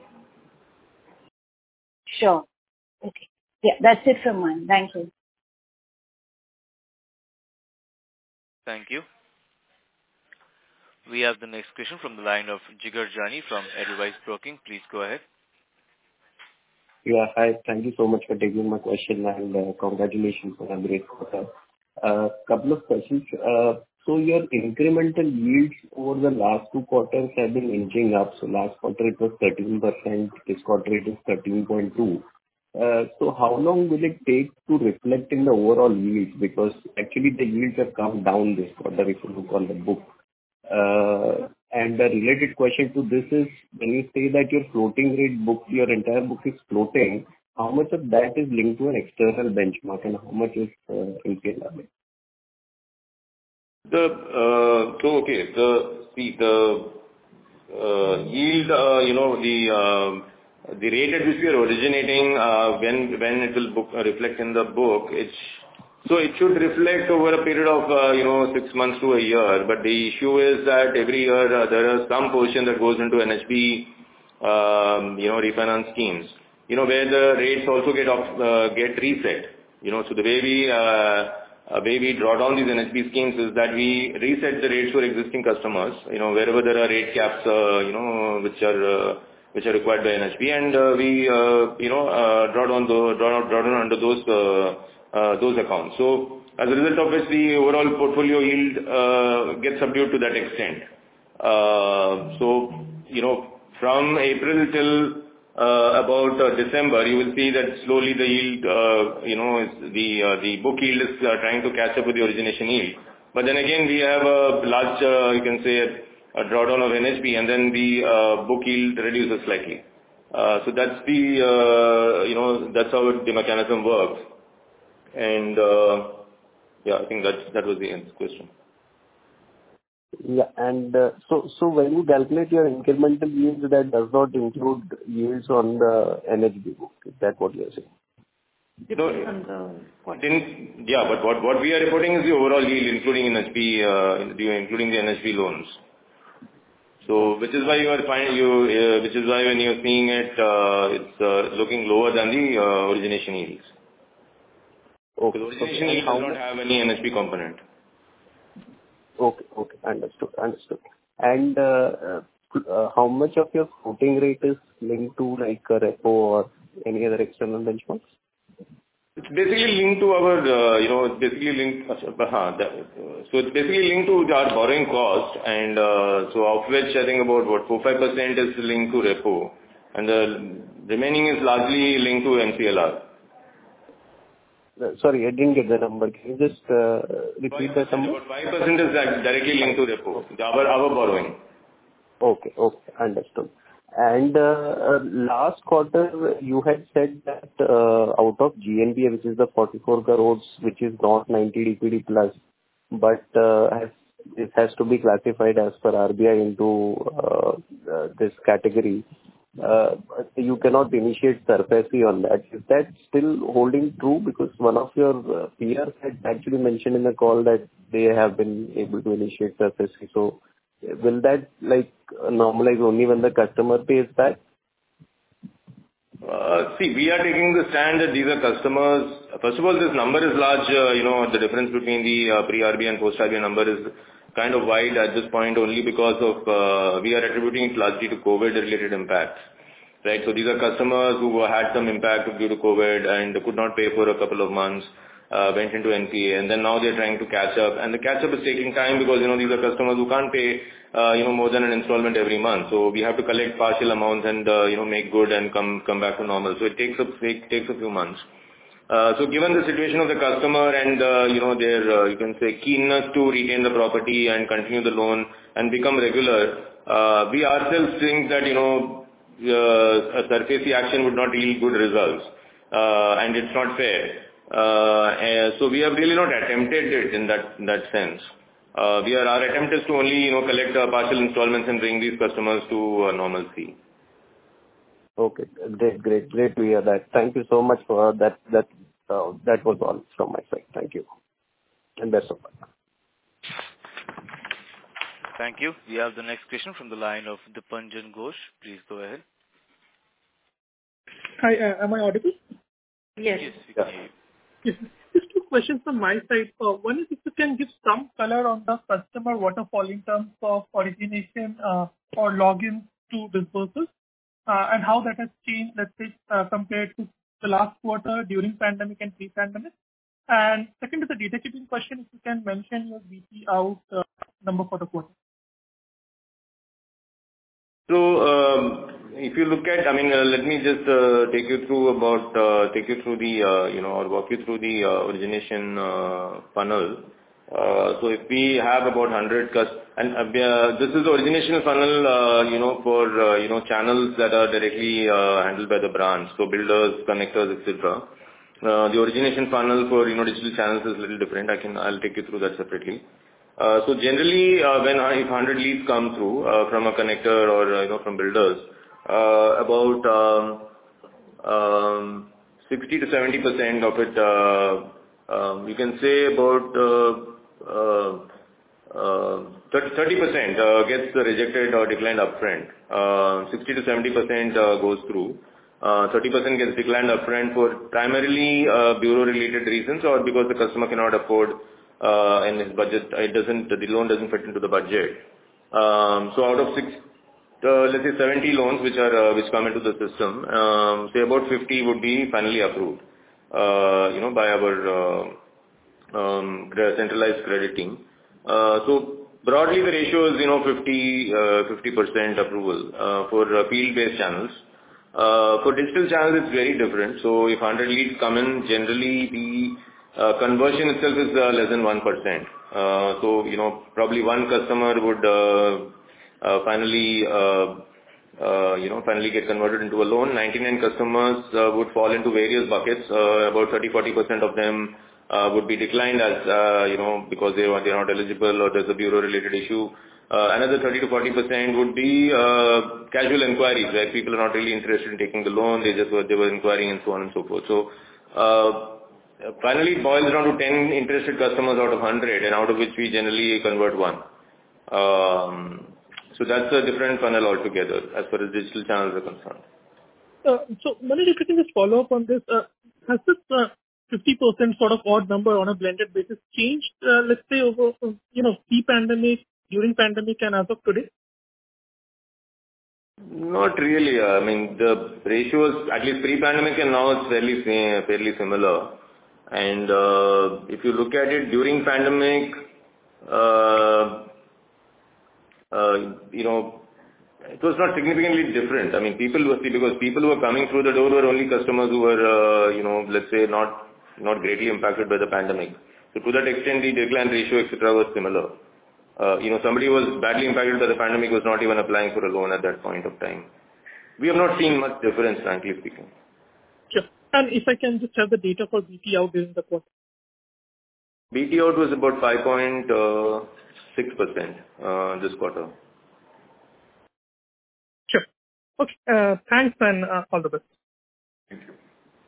Sure. Okay. Yeah, that's it from mine. Thank you. Thank you. We have the next question from the line of Jigar Jani from Edelweiss Broking. Please go ahead. Yeah, hi. Thank you so much for taking my question and uh, congratulations on a great quarter. A uh, couple of questions. Uh, so your incremental yields over the last two quarters have been inching up. So last quarter it was thirteen percent, this quarter it is thirteen point two. Uh, So how long will it take to reflect in the overall yields? Because actually the yields have come down this quarter if you look on the book. Uh, And the related question to this is, when you say that your floating rate book, your entire book is floating, how much of that is linked to an external benchmark and how much is uh, M C L R? The uh, so okay, the see the uh, yield, uh, you know, the uh, the rate at which we are originating, uh, when when it will book, uh, reflect in the book, it's so it should reflect over a period of uh, you know six months to a year. But the issue is that every year uh, there is some portion that goes into N H B, um, you know, refinance schemes, you know, where the rates also get off, uh, get reset. You know, so the way we uh, Uh, way we draw down these N H B schemes is that we reset the rates for existing customers, you know, wherever there are rate caps, uh, you know, which are uh, which are required by N H B, and uh, we, uh, you know, uh, draw down the, draw, draw down under those uh, uh, those accounts. So as a result of which the overall portfolio yield uh, gets subdued to that extent. Uh, so you know, from April till Uh, about uh, December, you will see that slowly the yield, uh, you know, is the uh, the book yield is uh, trying to catch up with the origination yield. But then again, we have a large, uh, you can say, a drawdown of N H B, and then the uh, book yield reduces slightly. Uh, so that's the, uh, you know, that's how it, the mechanism works. And uh, yeah, I think that that was the question. Yeah. And uh, so so when you calculate your incremental yields, that does not include yields on the N H B book. Is that what you're saying? You know, in, yeah, but what, what we are reporting is the overall yield, including N H B, uh, including the N H B loans. So, which is why you are finding, you, uh, which is why when you're seeing it, uh, it's uh, looking lower than the uh, origination yields. Okay. Because origination Okay. yield does not have any N H B component. Okay. Okay. Understood. Understood. And uh, uh, how much of your floating rate is linked to like a repo or any other external benchmarks? It's basically linked to our, uh, you know, it's basically linked, uh, that, uh, so it's basically linked to our borrowing cost, and uh, so of which I think about what, four to five percent is linked to repo, and the remaining is largely linked to M C L R. Sorry, I didn't get the number. Can you just uh, repeat that number? About five percent is directly linked to repo, our, our borrowing. Okay, okay, understood. And uh, uh, last quarter, you had said that uh, out of G N P A, which is the forty-four crores, which is not ninety D P D plus, but uh, has, it has to be classified as per R B I into uh, uh, this category. Uh, you cannot initiate SARFAESI on that. Is that still holding true? Because one of your uh, peers had actually mentioned in the call that they have been able to initiate SARFAESI. So will that like normalize only when the customer pays back? Uh, see, we are taking the stand that these are customers. First of all, this number is large. Uh, you know, the difference between the uh, pre-R B I and post-R B I number is kind of wide at this point only because of, uh, we are attributing it largely to COVID-related impacts, right? So these are customers who had some impact due to COVID and could not pay for a couple of months, uh, went into N P A, and then now they're trying to catch up. And the catch-up is taking time because, you know, these are customers who can't pay, uh, you know, more than an installment every month. So we have to collect partial amounts and, uh, you know, make good and come, come back to normal. So it takes a, it takes a few months. Uh, so given the situation of the customer and, uh, you know, their, uh, you can say, keenness to retain the property and continue the loan and become regular, uh, we ourselves think that, you know, uh, a SARFAESI action would not yield good results, uh, and it's not fair. Uh, and so we have really not attempted it in that, in that sense. Uh, we are, our attempt is to only, you know, collect uh, partial installments and bring these customers to uh, normalcy. Okay, great, great, great to hear that. Thank you so much for that. That uh, that was all from my side. Thank you, and best of luck. Thank you. We have the next question from the line of Dipanjan Ghosh. Please go ahead. Hi, uh, am I audible? Yes. Yes, we can hear you. Yes. Just two questions from my side. Uh, one is if you can give some color on the customer waterfall in terms of origination uh, or login to disbursements. Uh, and how that has changed, let's say, uh, compared to the last quarter during pandemic and pre-pandemic. And second is a data keeping question, if you can mention your B T out uh, number for the quarter. So, um, if you look at, I mean, uh, let me just uh, take you through about, uh, take you through the, uh, you know, or walk you through the uh, origination uh, funnel. Uh, so if we have about one hundred cust- and uh, this is the origination funnel, uh, you know, for, uh, you know, channels that are directly uh, handled by the branch, so builders, connectors, et cetera. Uh, the origination funnel for, you know, digital channels is a little different. I can, I'll take you through that separately. Uh, so generally, uh, when I, if one hundred leads come through uh, from a connector or, uh, you know, from builders, uh, about um, um, sixty to seventy percent of it, uh, um, you can say about uh, uh, uh, thirty percent uh, gets rejected or declined upfront. Uh, sixty to seventy percent uh, goes through. Uh, thirty percent gets declined upfront for primarily uh, bureau-related reasons or because the customer cannot afford uh, and his budget, it doesn't, the loan doesn't fit into the budget. Um, so out of six, uh, let's say seventy loans which are uh, which come into the system, um, say about fifty would be finally approved, uh, you know, by our uh, um, centralized credit team. Uh, so broadly, the ratio is, you know, fifty percent approval uh, for uh, field-based channels. Uh, for digital channels, it's very different. So if one hundred leads come in, generally the uh, conversion itself is uh, less than one percent. Uh, so, you know, probably one customer would uh, uh, finally, uh, uh, you know, finally get converted into a loan. ninety-nine customers uh, would fall into various buckets. Uh, about thirty to forty percent of them uh, would be declined as, uh, you know, because they are, they are not eligible or there's a bureau-related issue. Uh, another thirty to forty percent would be uh, casual inquiries where people are not really interested in taking the loan. They just were, they were inquiring and so on and so forth. So, uh, finally it boils down to ten interested customers out of one hundred and out of which we generally convert one. Um, so that's a different funnel altogether as far as digital channels are concerned. Uh, so, Manish, if you can just follow up on this, uh, has this uh, fifty percent sort of odd number on a blended basis changed, uh, let's say, over, uh, you know, pre-pandemic, during pandemic and as of today? Not really. I mean, the ratios, at least pre-pandemic and now it's fairly, fairly similar. And uh, if you look at it during pandemic, uh, uh, you know, it was not significantly different. I mean, people were, because people who were coming through the door were only customers who were, uh, you know, let's say not, not greatly impacted by the pandemic. So to that extent, the decline ratio, et cetera was similar. Uh, you know, somebody who was badly impacted by the pandemic was not even applying for a loan at that point of time. We have not seen much difference, frankly speaking. Sure. And if I can just have the data for B T out during the quarter. B T out was about five point six percent uh, this quarter. Sure. Okay. Uh, thanks and uh, all the best. Thank you.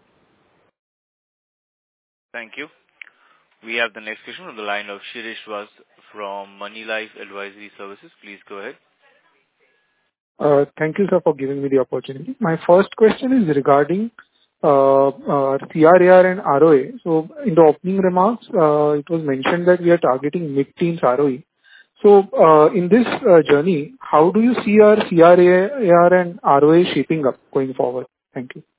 Thank you. We have the next question on the line of Shirish Vaz from Moneylife Advisory Services. Please go ahead. Uh, thank you, sir, for giving me the opportunity. My first question is regarding uh, uh, C R A R and R O A. So, in the opening remarks, uh, it was mentioned that we are targeting mid-teens R O E. So, uh, in this uh, journey, how do you see our C R A R and R O A shaping up going forward? Thank you.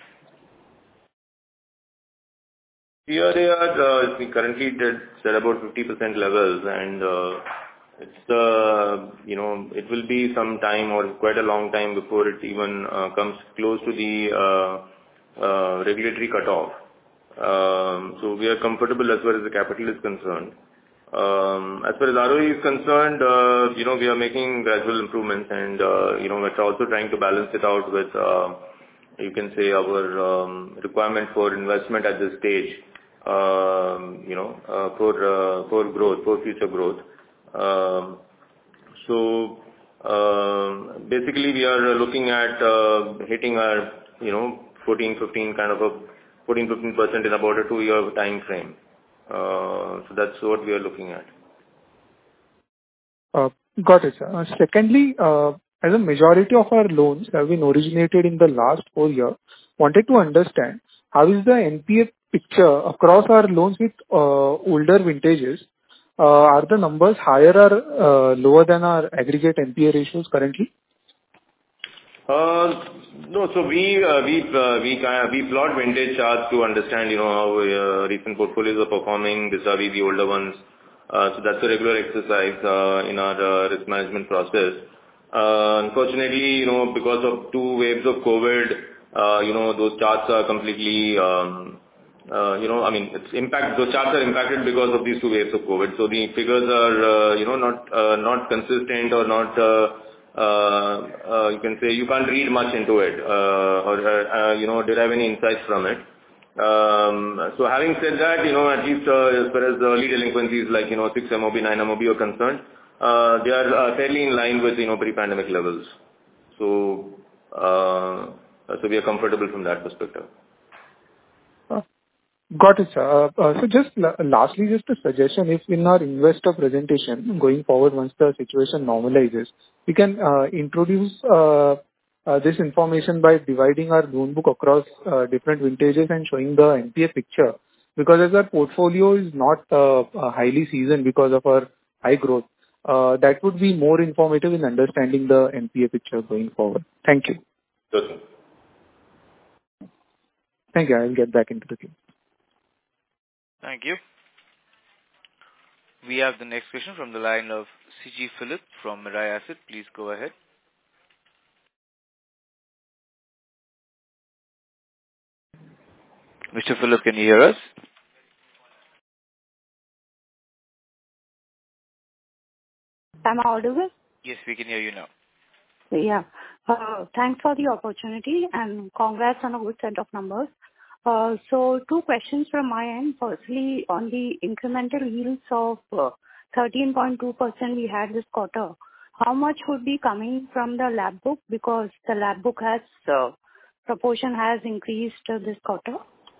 C R A R, uh, we currently did set about fifty percent levels and uh, it's, uh, you know, it will be some time or quite a long time before it even uh, comes close to the uh, uh, regulatory cutoff. Um, so we are comfortable as far as the capital is concerned. Um, as far as R O E is concerned, uh, you know, we are making gradual improvements and, uh, you know, we're also trying to balance it out with, uh, you can say, our um, requirement for investment at this stage. Um, you know, uh, for uh, for growth, for future growth. Um, so um, basically, we are looking at uh, hitting our, you know, fourteen, fifteen kind of a fourteen, fifteen percent in about a two-year time frame. Uh, so that's what we are looking at. Uh, got it, sir. Uh, secondly, uh, as a majority of our loans have been originated in the last four years, wanted to understand how is the N P A picture across our loans with uh, older vintages? Uh, are the numbers higher or uh, lower than our aggregate N P A ratios currently? Uh, no, so we uh, we uh, we uh, we plot vintage charts to understand, you know, how uh, recent portfolios are performing vis-a-vis the older ones. Uh, so that's a regular exercise uh, in our uh, risk management process. Uh, unfortunately, you know, because of two waves of COVID, uh, you know, those charts are completely, um, uh, you know, I mean, it's impact, those charts are impacted because of these two waves of COVID. So the figures are, uh, you know, not, uh, not consistent or not, uh, uh, uh, you can say you can't read much into it, uh, or, uh, you know, derive any insights from it. Um, so having said that, you know, at least uh, as far as the early delinquencies like, you know, six M O B, nine M O B are concerned, uh, they are uh, fairly in line with, you know, pre-pandemic levels. So, uh, so we are comfortable from that perspective. Uh, Got it, sir. Uh, uh, so just la- lastly, just a suggestion, if in our investor presentation going forward, once the situation normalizes, we can uh, introduce uh, uh, this information by dividing our loan book across uh, different vintages and showing the N P A picture. Because as our portfolio is not uh, uh, highly seasoned because of our high growth, uh, that would be more informative in understanding the N P A picture going forward. Thank you. Okay. Thank you. I will get back into the queue. Thank you. We have the next question from the line of C G Philip from Mirae Asset. Please go ahead. Mister Philip, can you hear us? Am I audible? Yes, we can hear you now. Yeah. Uh, thanks for the opportunity and congrats on a good set of numbers. Uh, so two questions from my end. Firstly, on the incremental yields of uh, thirteen point two percent we had this quarter, how much would be coming from the lab book? Because the lab book has, uh, proportion has increased uh, this quarter.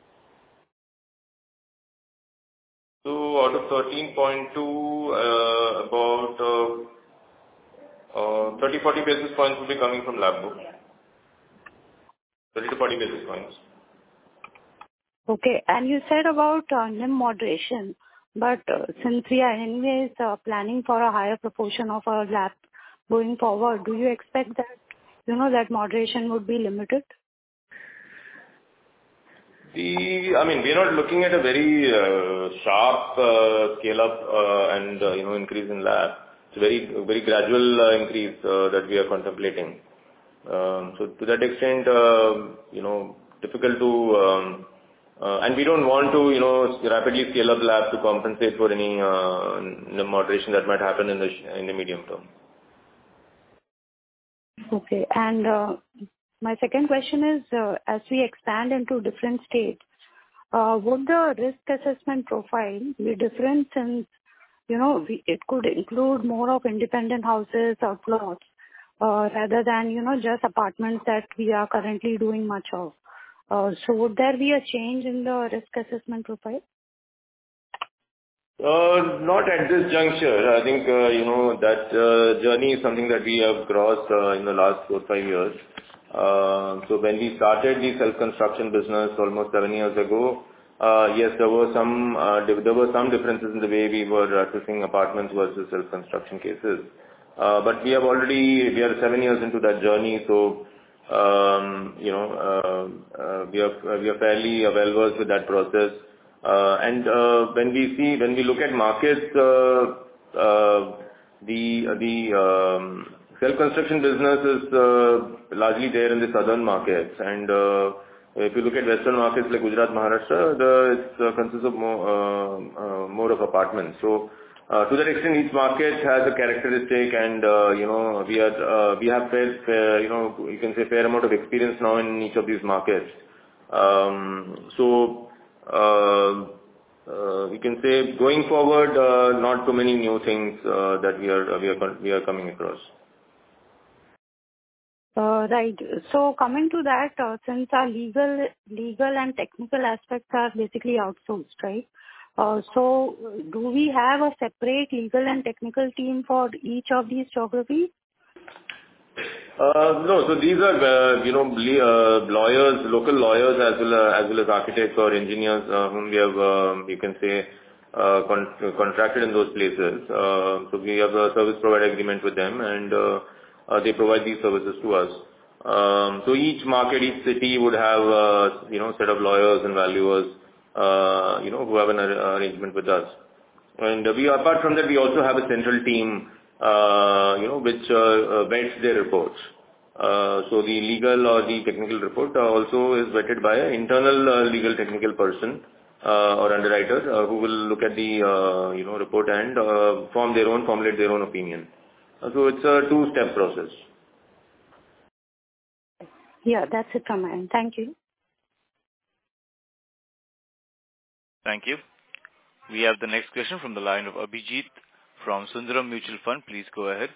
So out of thirteen point two, uh, about uh, uh, thirty to forty basis points will be coming from lab book. thirty to forty basis points. Okay. And you said about uh, N I M moderation, but uh, since we are anyways uh, planning for a higher proportion of our lab going forward, do you expect that, you know, that moderation would be limited? The, I mean, we are not looking at a very uh, sharp uh, scale up uh, and, uh, you know, increase in lab. It's a very, very gradual uh, increase uh, that we are contemplating. Um, so to that extent, uh, you know, difficult to, um, uh, and we don't want to, you know, rapidly scale up lab to compensate for any uh, moderation that might happen in the in the medium term. Okay. And uh, my second question is, uh, as we expand into different states, uh, would the risk assessment profile be different since, you know, we, it could include more of independent houses or plots uh, rather than, you know, just apartments that we are currently doing much of. Uh, so would there be a change in the risk assessment profile? Uh, Not at this juncture. I think, uh, you know, that uh, journey is something that we have crossed uh, in the last four, five years. Uh, So when we started the self-construction business almost seven years ago, uh, yes, there were some uh, there were some differences in the way we were assessing apartments versus self-construction cases. Uh, But we have already, we are seven years into that journey, so, um, you know, uh, uh, we are we are fairly well-versed with that process. Uh, And uh, when we see, when we look at markets, uh, uh, the the um, self-construction business is uh, largely there in the southern markets. And uh, if you look at western markets like Gujarat, Maharashtra, the it uh, consists of more uh, uh, more of apartments. So uh, to that extent, each market has a characteristic, and uh, you know, we are uh, we have fair, fair, you know, you can say fair amount of experience now in each of these markets. Um, so. Uh, uh, we can say going forward, uh, not too many new things uh, that we are we are we are coming across. Uh, right. So coming to that, uh, since our legal, legal and technical aspects are basically outsourced, right? Uh, so do we have a separate legal and technical team for each of these geographies? Uh, no, so these are, uh, you know, uh, lawyers, local lawyers as well as, as well as architects or engineers uh, whom we have, uh, you can say, uh, con- contracted in those places. Uh, so we have a service provider agreement with them, and uh, uh, they provide these services to us. Um, so each market, each city would have, uh, you know, set of lawyers and valuers, uh, you know, who have an ar- arrangement with us. And we, apart from that, we also have a central team uh, you know, which uh, uh, vets their reports. Uh, so the legal or the technical report uh, also is vetted by an internal uh, legal technical person uh, or underwriter uh, who will look at the uh, you know report and uh, form their own, formulate their own opinion. Uh, so it's a two-step process. Yeah, that's it from my end. Thank you. Thank you. We have the next question from the line of Abhijit from Sundaram Mutual Fund. Please go ahead.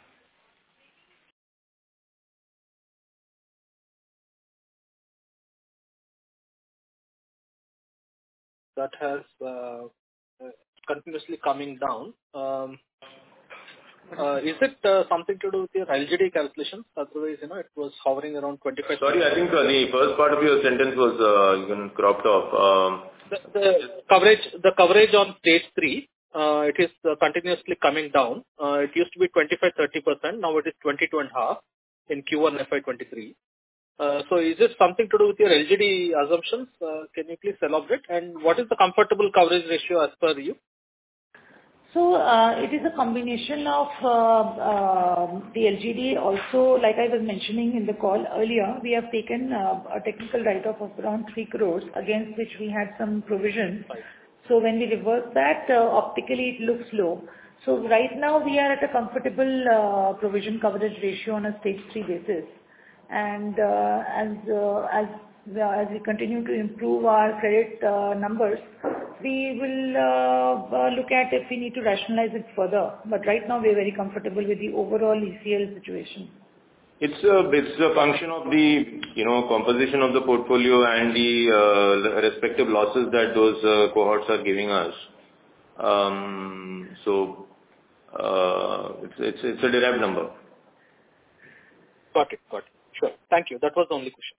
That has uh, continuously coming down. Um, uh, is it uh, something to do with your L G D calculations? Otherwise, you know, it was hovering around twenty-five. Sorry, I think uh, the first part of your sentence was uh, even cropped off. Um, the, the coverage, the coverage on stage three, uh, it is uh, continuously coming down. Uh, it used to be twenty-five to thirty percent. Now it is twenty-two and a half in Q one F Y twenty-three. Uh, so is it something to do with your L G D assumptions? Uh, can you please elaborate? And what is the comfortable coverage ratio as per you? So uh, it is a combination of uh, uh, the L G D also, like I was mentioning in the call earlier, we have taken uh, a technical write-off of around three crores against which we had some provisions. So when we reverse that, uh, optically it looks low. So right now we are at a comfortable uh, provision coverage ratio on a stage three basis. And uh, as uh, as uh, as we continue to improve our credit uh, numbers, we will uh, uh, look at if we need to rationalize it further. But right now we are very comfortable with the overall E C L situation. It's a it's a function of the you know composition of the portfolio and the uh, respective losses that those uh, cohorts are giving us. Um, so uh, it's it's it's a derived number. Got it. Got it. Sure. Thank you. That was the only question.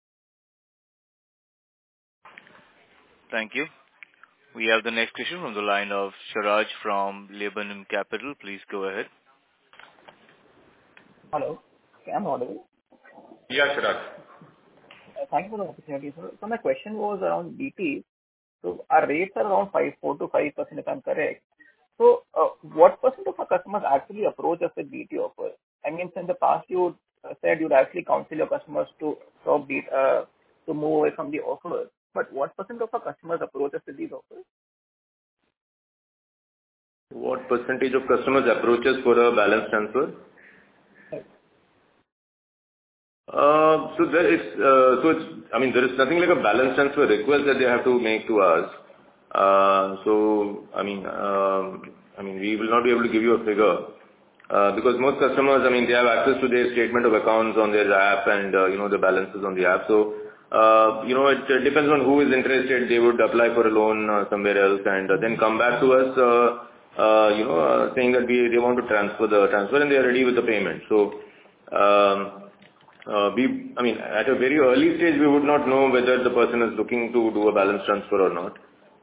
Thank you. We have the next question from the line of Sharaj from Laburnum Capital. Please go ahead. Hello. I'm audible. Yeah, Sharaj. Uh, thank you for the opportunity, sir. So my question was around B T. So our rates are around five, four to five percent, if I'm correct. So uh, what percent of our customers actually approach us with B T offers? I mean, in the past you uh, said you'd actually counsel your customers to stop B T, uh, to move away from the offers. But what percent of our customers approach us with these offers? What percentage of customers approach us for a balance transfer? Uh, so there is, uh, so it's, I mean, there is nothing like a balance transfer request that they have to make to us. Uh, so, I mean, um, I mean, we will not be able to give you a figure, uh, because most customers, I mean, they have access to their statement of accounts on their app and, uh, you know, the balances on the app. So, uh, you know, it uh, depends on who is interested. They would apply for a loan uh, somewhere else and uh, then come back to us, uh, uh, you know, uh, saying that we, they want to transfer the transfer and they are ready with the payment. So, um, Uh, we, I mean, at a very early stage, we would not know whether the person is looking to do a balance transfer or not.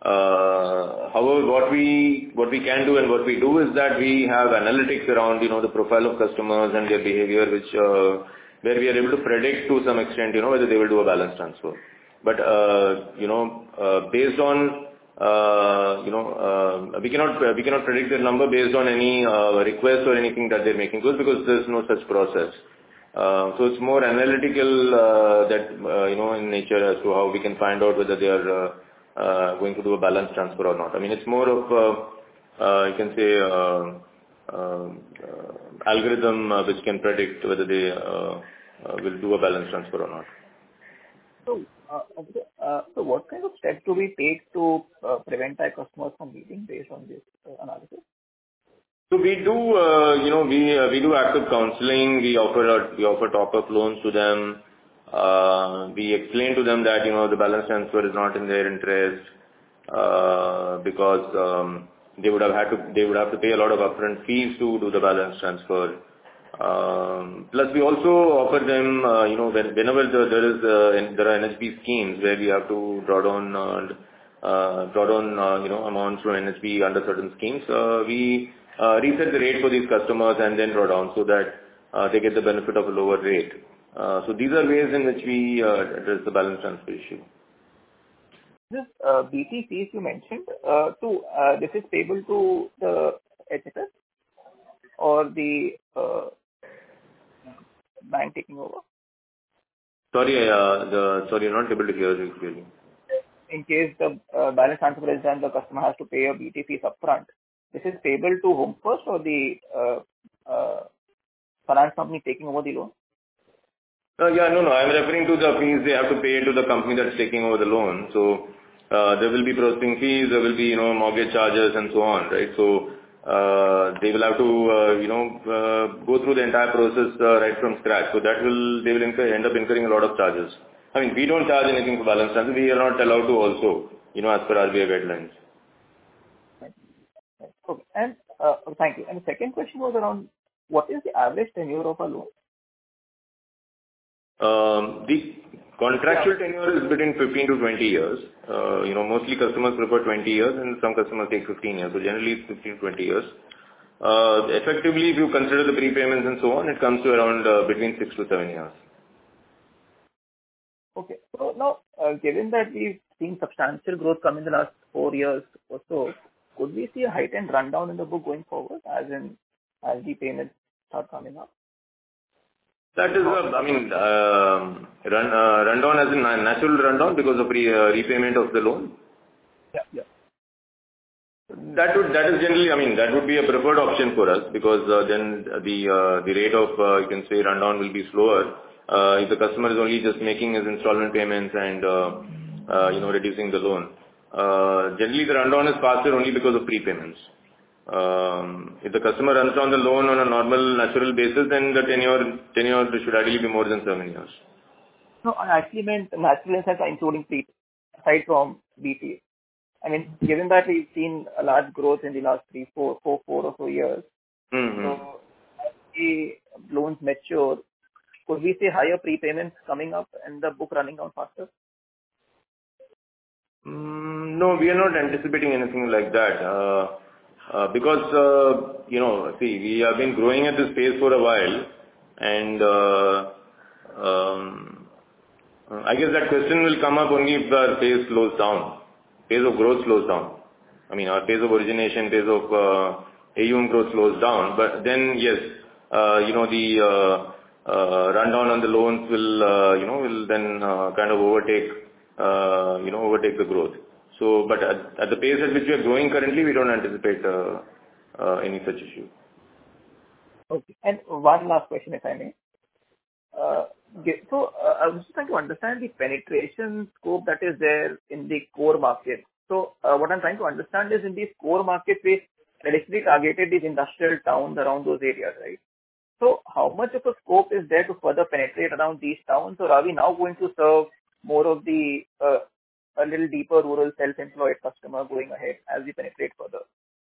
Uh, however, what we what we can do and what we do is that we have analytics around, you know, the profile of customers and their behavior, which uh, where we are able to predict to some extent, you know, whether they will do a balance transfer. But uh, you know, uh, based on uh, you know, uh, we cannot we cannot predict the number based on any uh, request or anything that they're making to us because there's no such process. Uh, so it's more analytical uh, that, uh, you know, in nature as to how we can find out whether they are uh, uh, going to do a balance transfer or not. I mean, it's more of, uh, uh, you can say, uh, uh, uh, algorithm uh, which can predict whether they uh, uh, will do a balance transfer or not. So, uh, uh, so what kind of steps do we take to uh, prevent our customers from leaving based on this uh, analysis? So we do, uh, you know, we uh, we do active counseling. We offer uh, we offer top-up loans to them. Uh, we explain to them that, you know, the balance transfer is not in their interest uh, because um, they would have had to they would have to pay a lot of upfront fees to do the balance transfer. Um, plus, we also offer them, uh, you know, when, whenever the, there is uh, there are N H B schemes where we have to draw down uh, uh, draw down uh, you know amounts from N H B under certain schemes, uh, we Uh, reset the rate for these customers and then draw down so that uh, they get the benefit of a lower rate. Uh, so these are ways in which we uh, address the balance transfer issue. This uh, B T fees you mentioned, uh, to uh, this is payable to the H F S? or the uh, bank taking over? Sorry, uh, the, sorry, I'm not able to hear you clearly. In case the uh, balance transfer is done, the customer has to pay a B T fees upfront. This is payable to Home First or the uh, uh, finance company taking over the loan? Uh, yeah, no, no. I'm referring to the fees they have to pay to the company that's taking over the loan. So uh, there will be processing fees, there will be, you know, mortgage charges and so on, right? So uh, they will have to, uh, you know, uh, go through the entire process uh, right from scratch. So that will, they will incur, end up incurring a lot of charges. I mean, we don't charge anything for balance transfer. We are not allowed to also, you know, as per R B I guidelines. Okay. And uh, thank you. And the second question was around what is the average tenure of a loan? Um, the contractual tenure is between fifteen to twenty years. Uh, you know, mostly customers prefer twenty years and some customers take fifteen years. So generally it's fifteen to twenty years. Uh, effectively, if you consider the prepayments and so on, it comes to around uh, between six to seven years. Okay. So now, uh, given that we've seen substantial growth come in the last four years or so, could we see a heightened rundown in the book going forward, as in as the payments start coming up? That is, uh, I mean, uh, run, uh, rundown as in natural rundown because of re, uh, repayment of the loan? Yeah, yeah. That would, that is generally, I mean, that would be a preferred option for us because uh, then the uh, the rate of, uh, you can say, rundown will be slower. Uh, if the customer is only just making his installment payments and, uh, uh, you know, reducing the loan. Uh, generally, the rundown is faster only because of prepayments. Um, if the customer runs down the loan on a normal, natural basis, then the tenure, tenure should ideally be more than seven years. No, I actually meant natural in sense including pre, aside from B T. I mean, given that we've seen a large growth in the last three, four, four, four or so years, mm-hmm. so as the loans mature, could we see higher prepayments coming up and the book running down faster? Mm, no, we are not anticipating anything like that. Uh, uh, because, uh, you know, see, we have been growing at this pace for a while and uh, um, I guess that question will come up only if our pace slows down, pace of growth slows down. I mean, our pace of origination, pace of uh, A U M growth slows down. But then, yes, uh, you know, the uh, uh, rundown on the loans will, uh, you know, will then uh, kind of overtake, uh, you know, overtake the growth. So, but at, at the pace at which we are growing currently, we don't anticipate uh, uh, any such issue. Okay. And one last question, if I may. Uh, so, uh, I was just trying to understand the penetration scope that is there in the core market. So, uh, what I'm trying to understand is in these core markets, we traditionally targeted these industrial towns around those areas, right? So, how much of a scope is there to further penetrate around these towns, or are we now going to serve more of the uh, a little deeper rural self-employed customer going ahead as we penetrate further?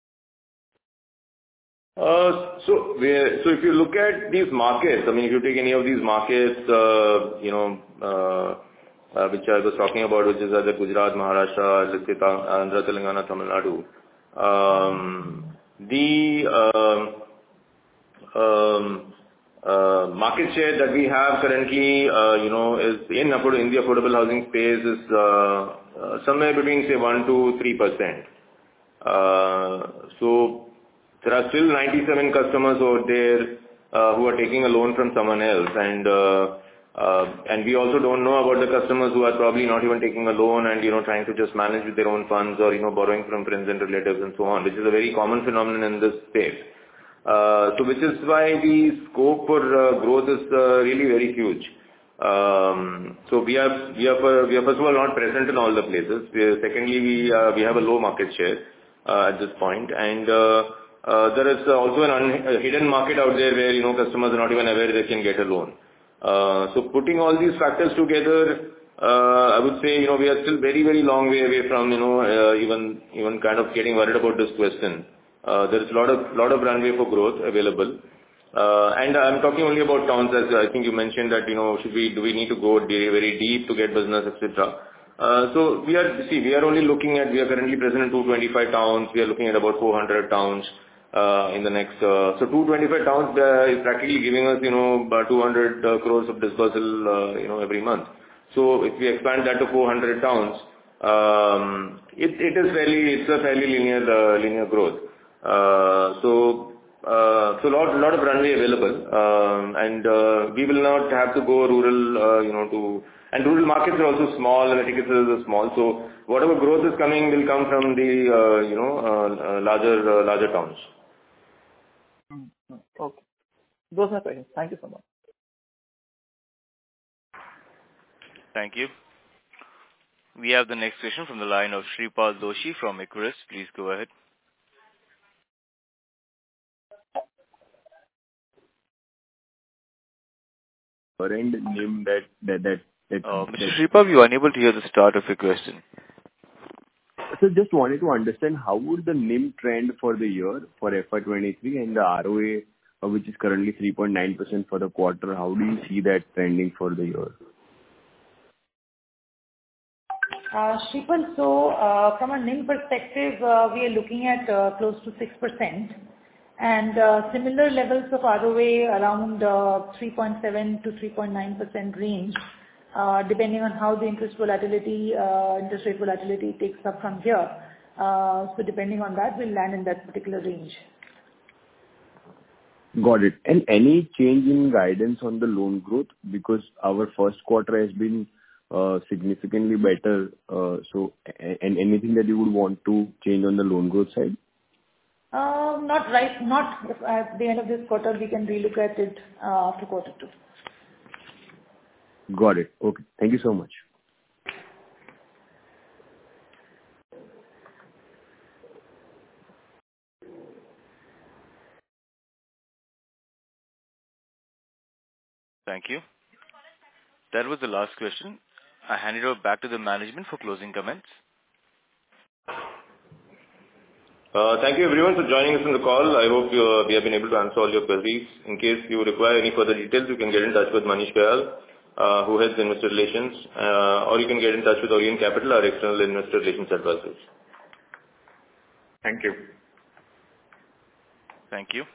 Uh, so, so if you look at these markets, I mean, if you take any of these markets, uh, you know, uh, uh, which I was talking about, which is either Gujarat, Maharashtra, let's say Andhra, Telangana, Tamil Nadu, um, the uh, um, uh, market share that we have currently, uh, you know, is in, afford- in the affordable housing space is uh, uh, somewhere between, say, one to three percent. Uh, so, there are still ninety-seven customers over there uh, who are taking a loan from someone else, and uh, uh, and we also don't know about the customers who are probably not even taking a loan and you know trying to just manage with their own funds or you know borrowing from friends and relatives and so on, which is a very common phenomenon in this space. Uh, so, which is why the scope for uh, growth is uh, really very huge. Um, so we are we are we are first of all not present in all the places. We are, secondly, we uh, we have a low market share uh, at this point, and uh, Uh, there is uh, also an un- a hidden market out there where, you know, customers are not even aware they can get a loan. Uh, so putting all these factors together, uh, I would say, you know, we are still very, very long way away from, you know, uh, even, even kind of getting worried about this question. Uh, there is a lot of, lot of runway for growth available. Uh, and I'm talking only about towns, as I think you mentioned that, you know, should we, do we need to go very, very deep to get business, et cetera. Uh, so we are, see, we are only looking at, we are currently present in two hundred twenty-five towns. We are looking at about four hundred towns. Uh, in the next, uh, so two hundred twenty-five towns uh, is practically giving us, you know, about two hundred uh, crores of dispersal, uh, you know, every month. So if we expand that to four hundred towns, um, it, it is fairly, it's a fairly linear, uh, linear growth. Uh, so Uh, so lot, lot of runway available, um, and uh, we will not have to go rural, uh, you know, to, and rural markets are also small and the ticket sizes are small. So whatever growth is coming will come from the, uh, you know, uh, uh, larger, uh, larger towns. Mm-hmm. Okay. Those are my questions. Thank you so much. Thank you. We have the next question from the line of Shripal Doshi from Equirus. Please go ahead. Current N I M that that that. that, uh, that Mister Shripal, you are unable to hear the start of your question. So just wanted to understand how would the N I M trend for the year for F Y twenty-three and the R O A, uh, which is currently three point nine percent for the quarter, how do you see that trending for the year? Uh, Shripal, so uh, from a N I M perspective, uh, we are looking at uh, close to six percent and uh, similar levels of R O A around uh, three point seven to three point nine percent range, uh, depending on how the interest volatility, uh, interest rate volatility takes up from here. Uh, so depending on that, we'll land in that particular range. Got it. And any change in guidance on the loan growth? Because our first quarter has been uh, significantly better. Uh, so, and anything that you would want to change on the loan growth side? Uh, not right, not if at the end of this quarter, we can relook at it uh, after quarter two. Got it. Okay. Thank you so much. Thank you. That was the last question. I hand it over back to the management for closing comments. Uh, thank you everyone for joining us on the call. I hope you, uh, we have been able to answer all your queries. In case you require any further details, you can get in touch with Manish Kayal, uh, who heads investor relations, uh, or you can get in touch with Orient Capital, our external investor relations advisors. Thank you. Thank you.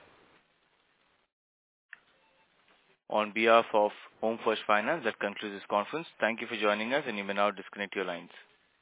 On behalf of Home First Finance, that concludes this conference. Thank you for joining us, and you may now disconnect your lines.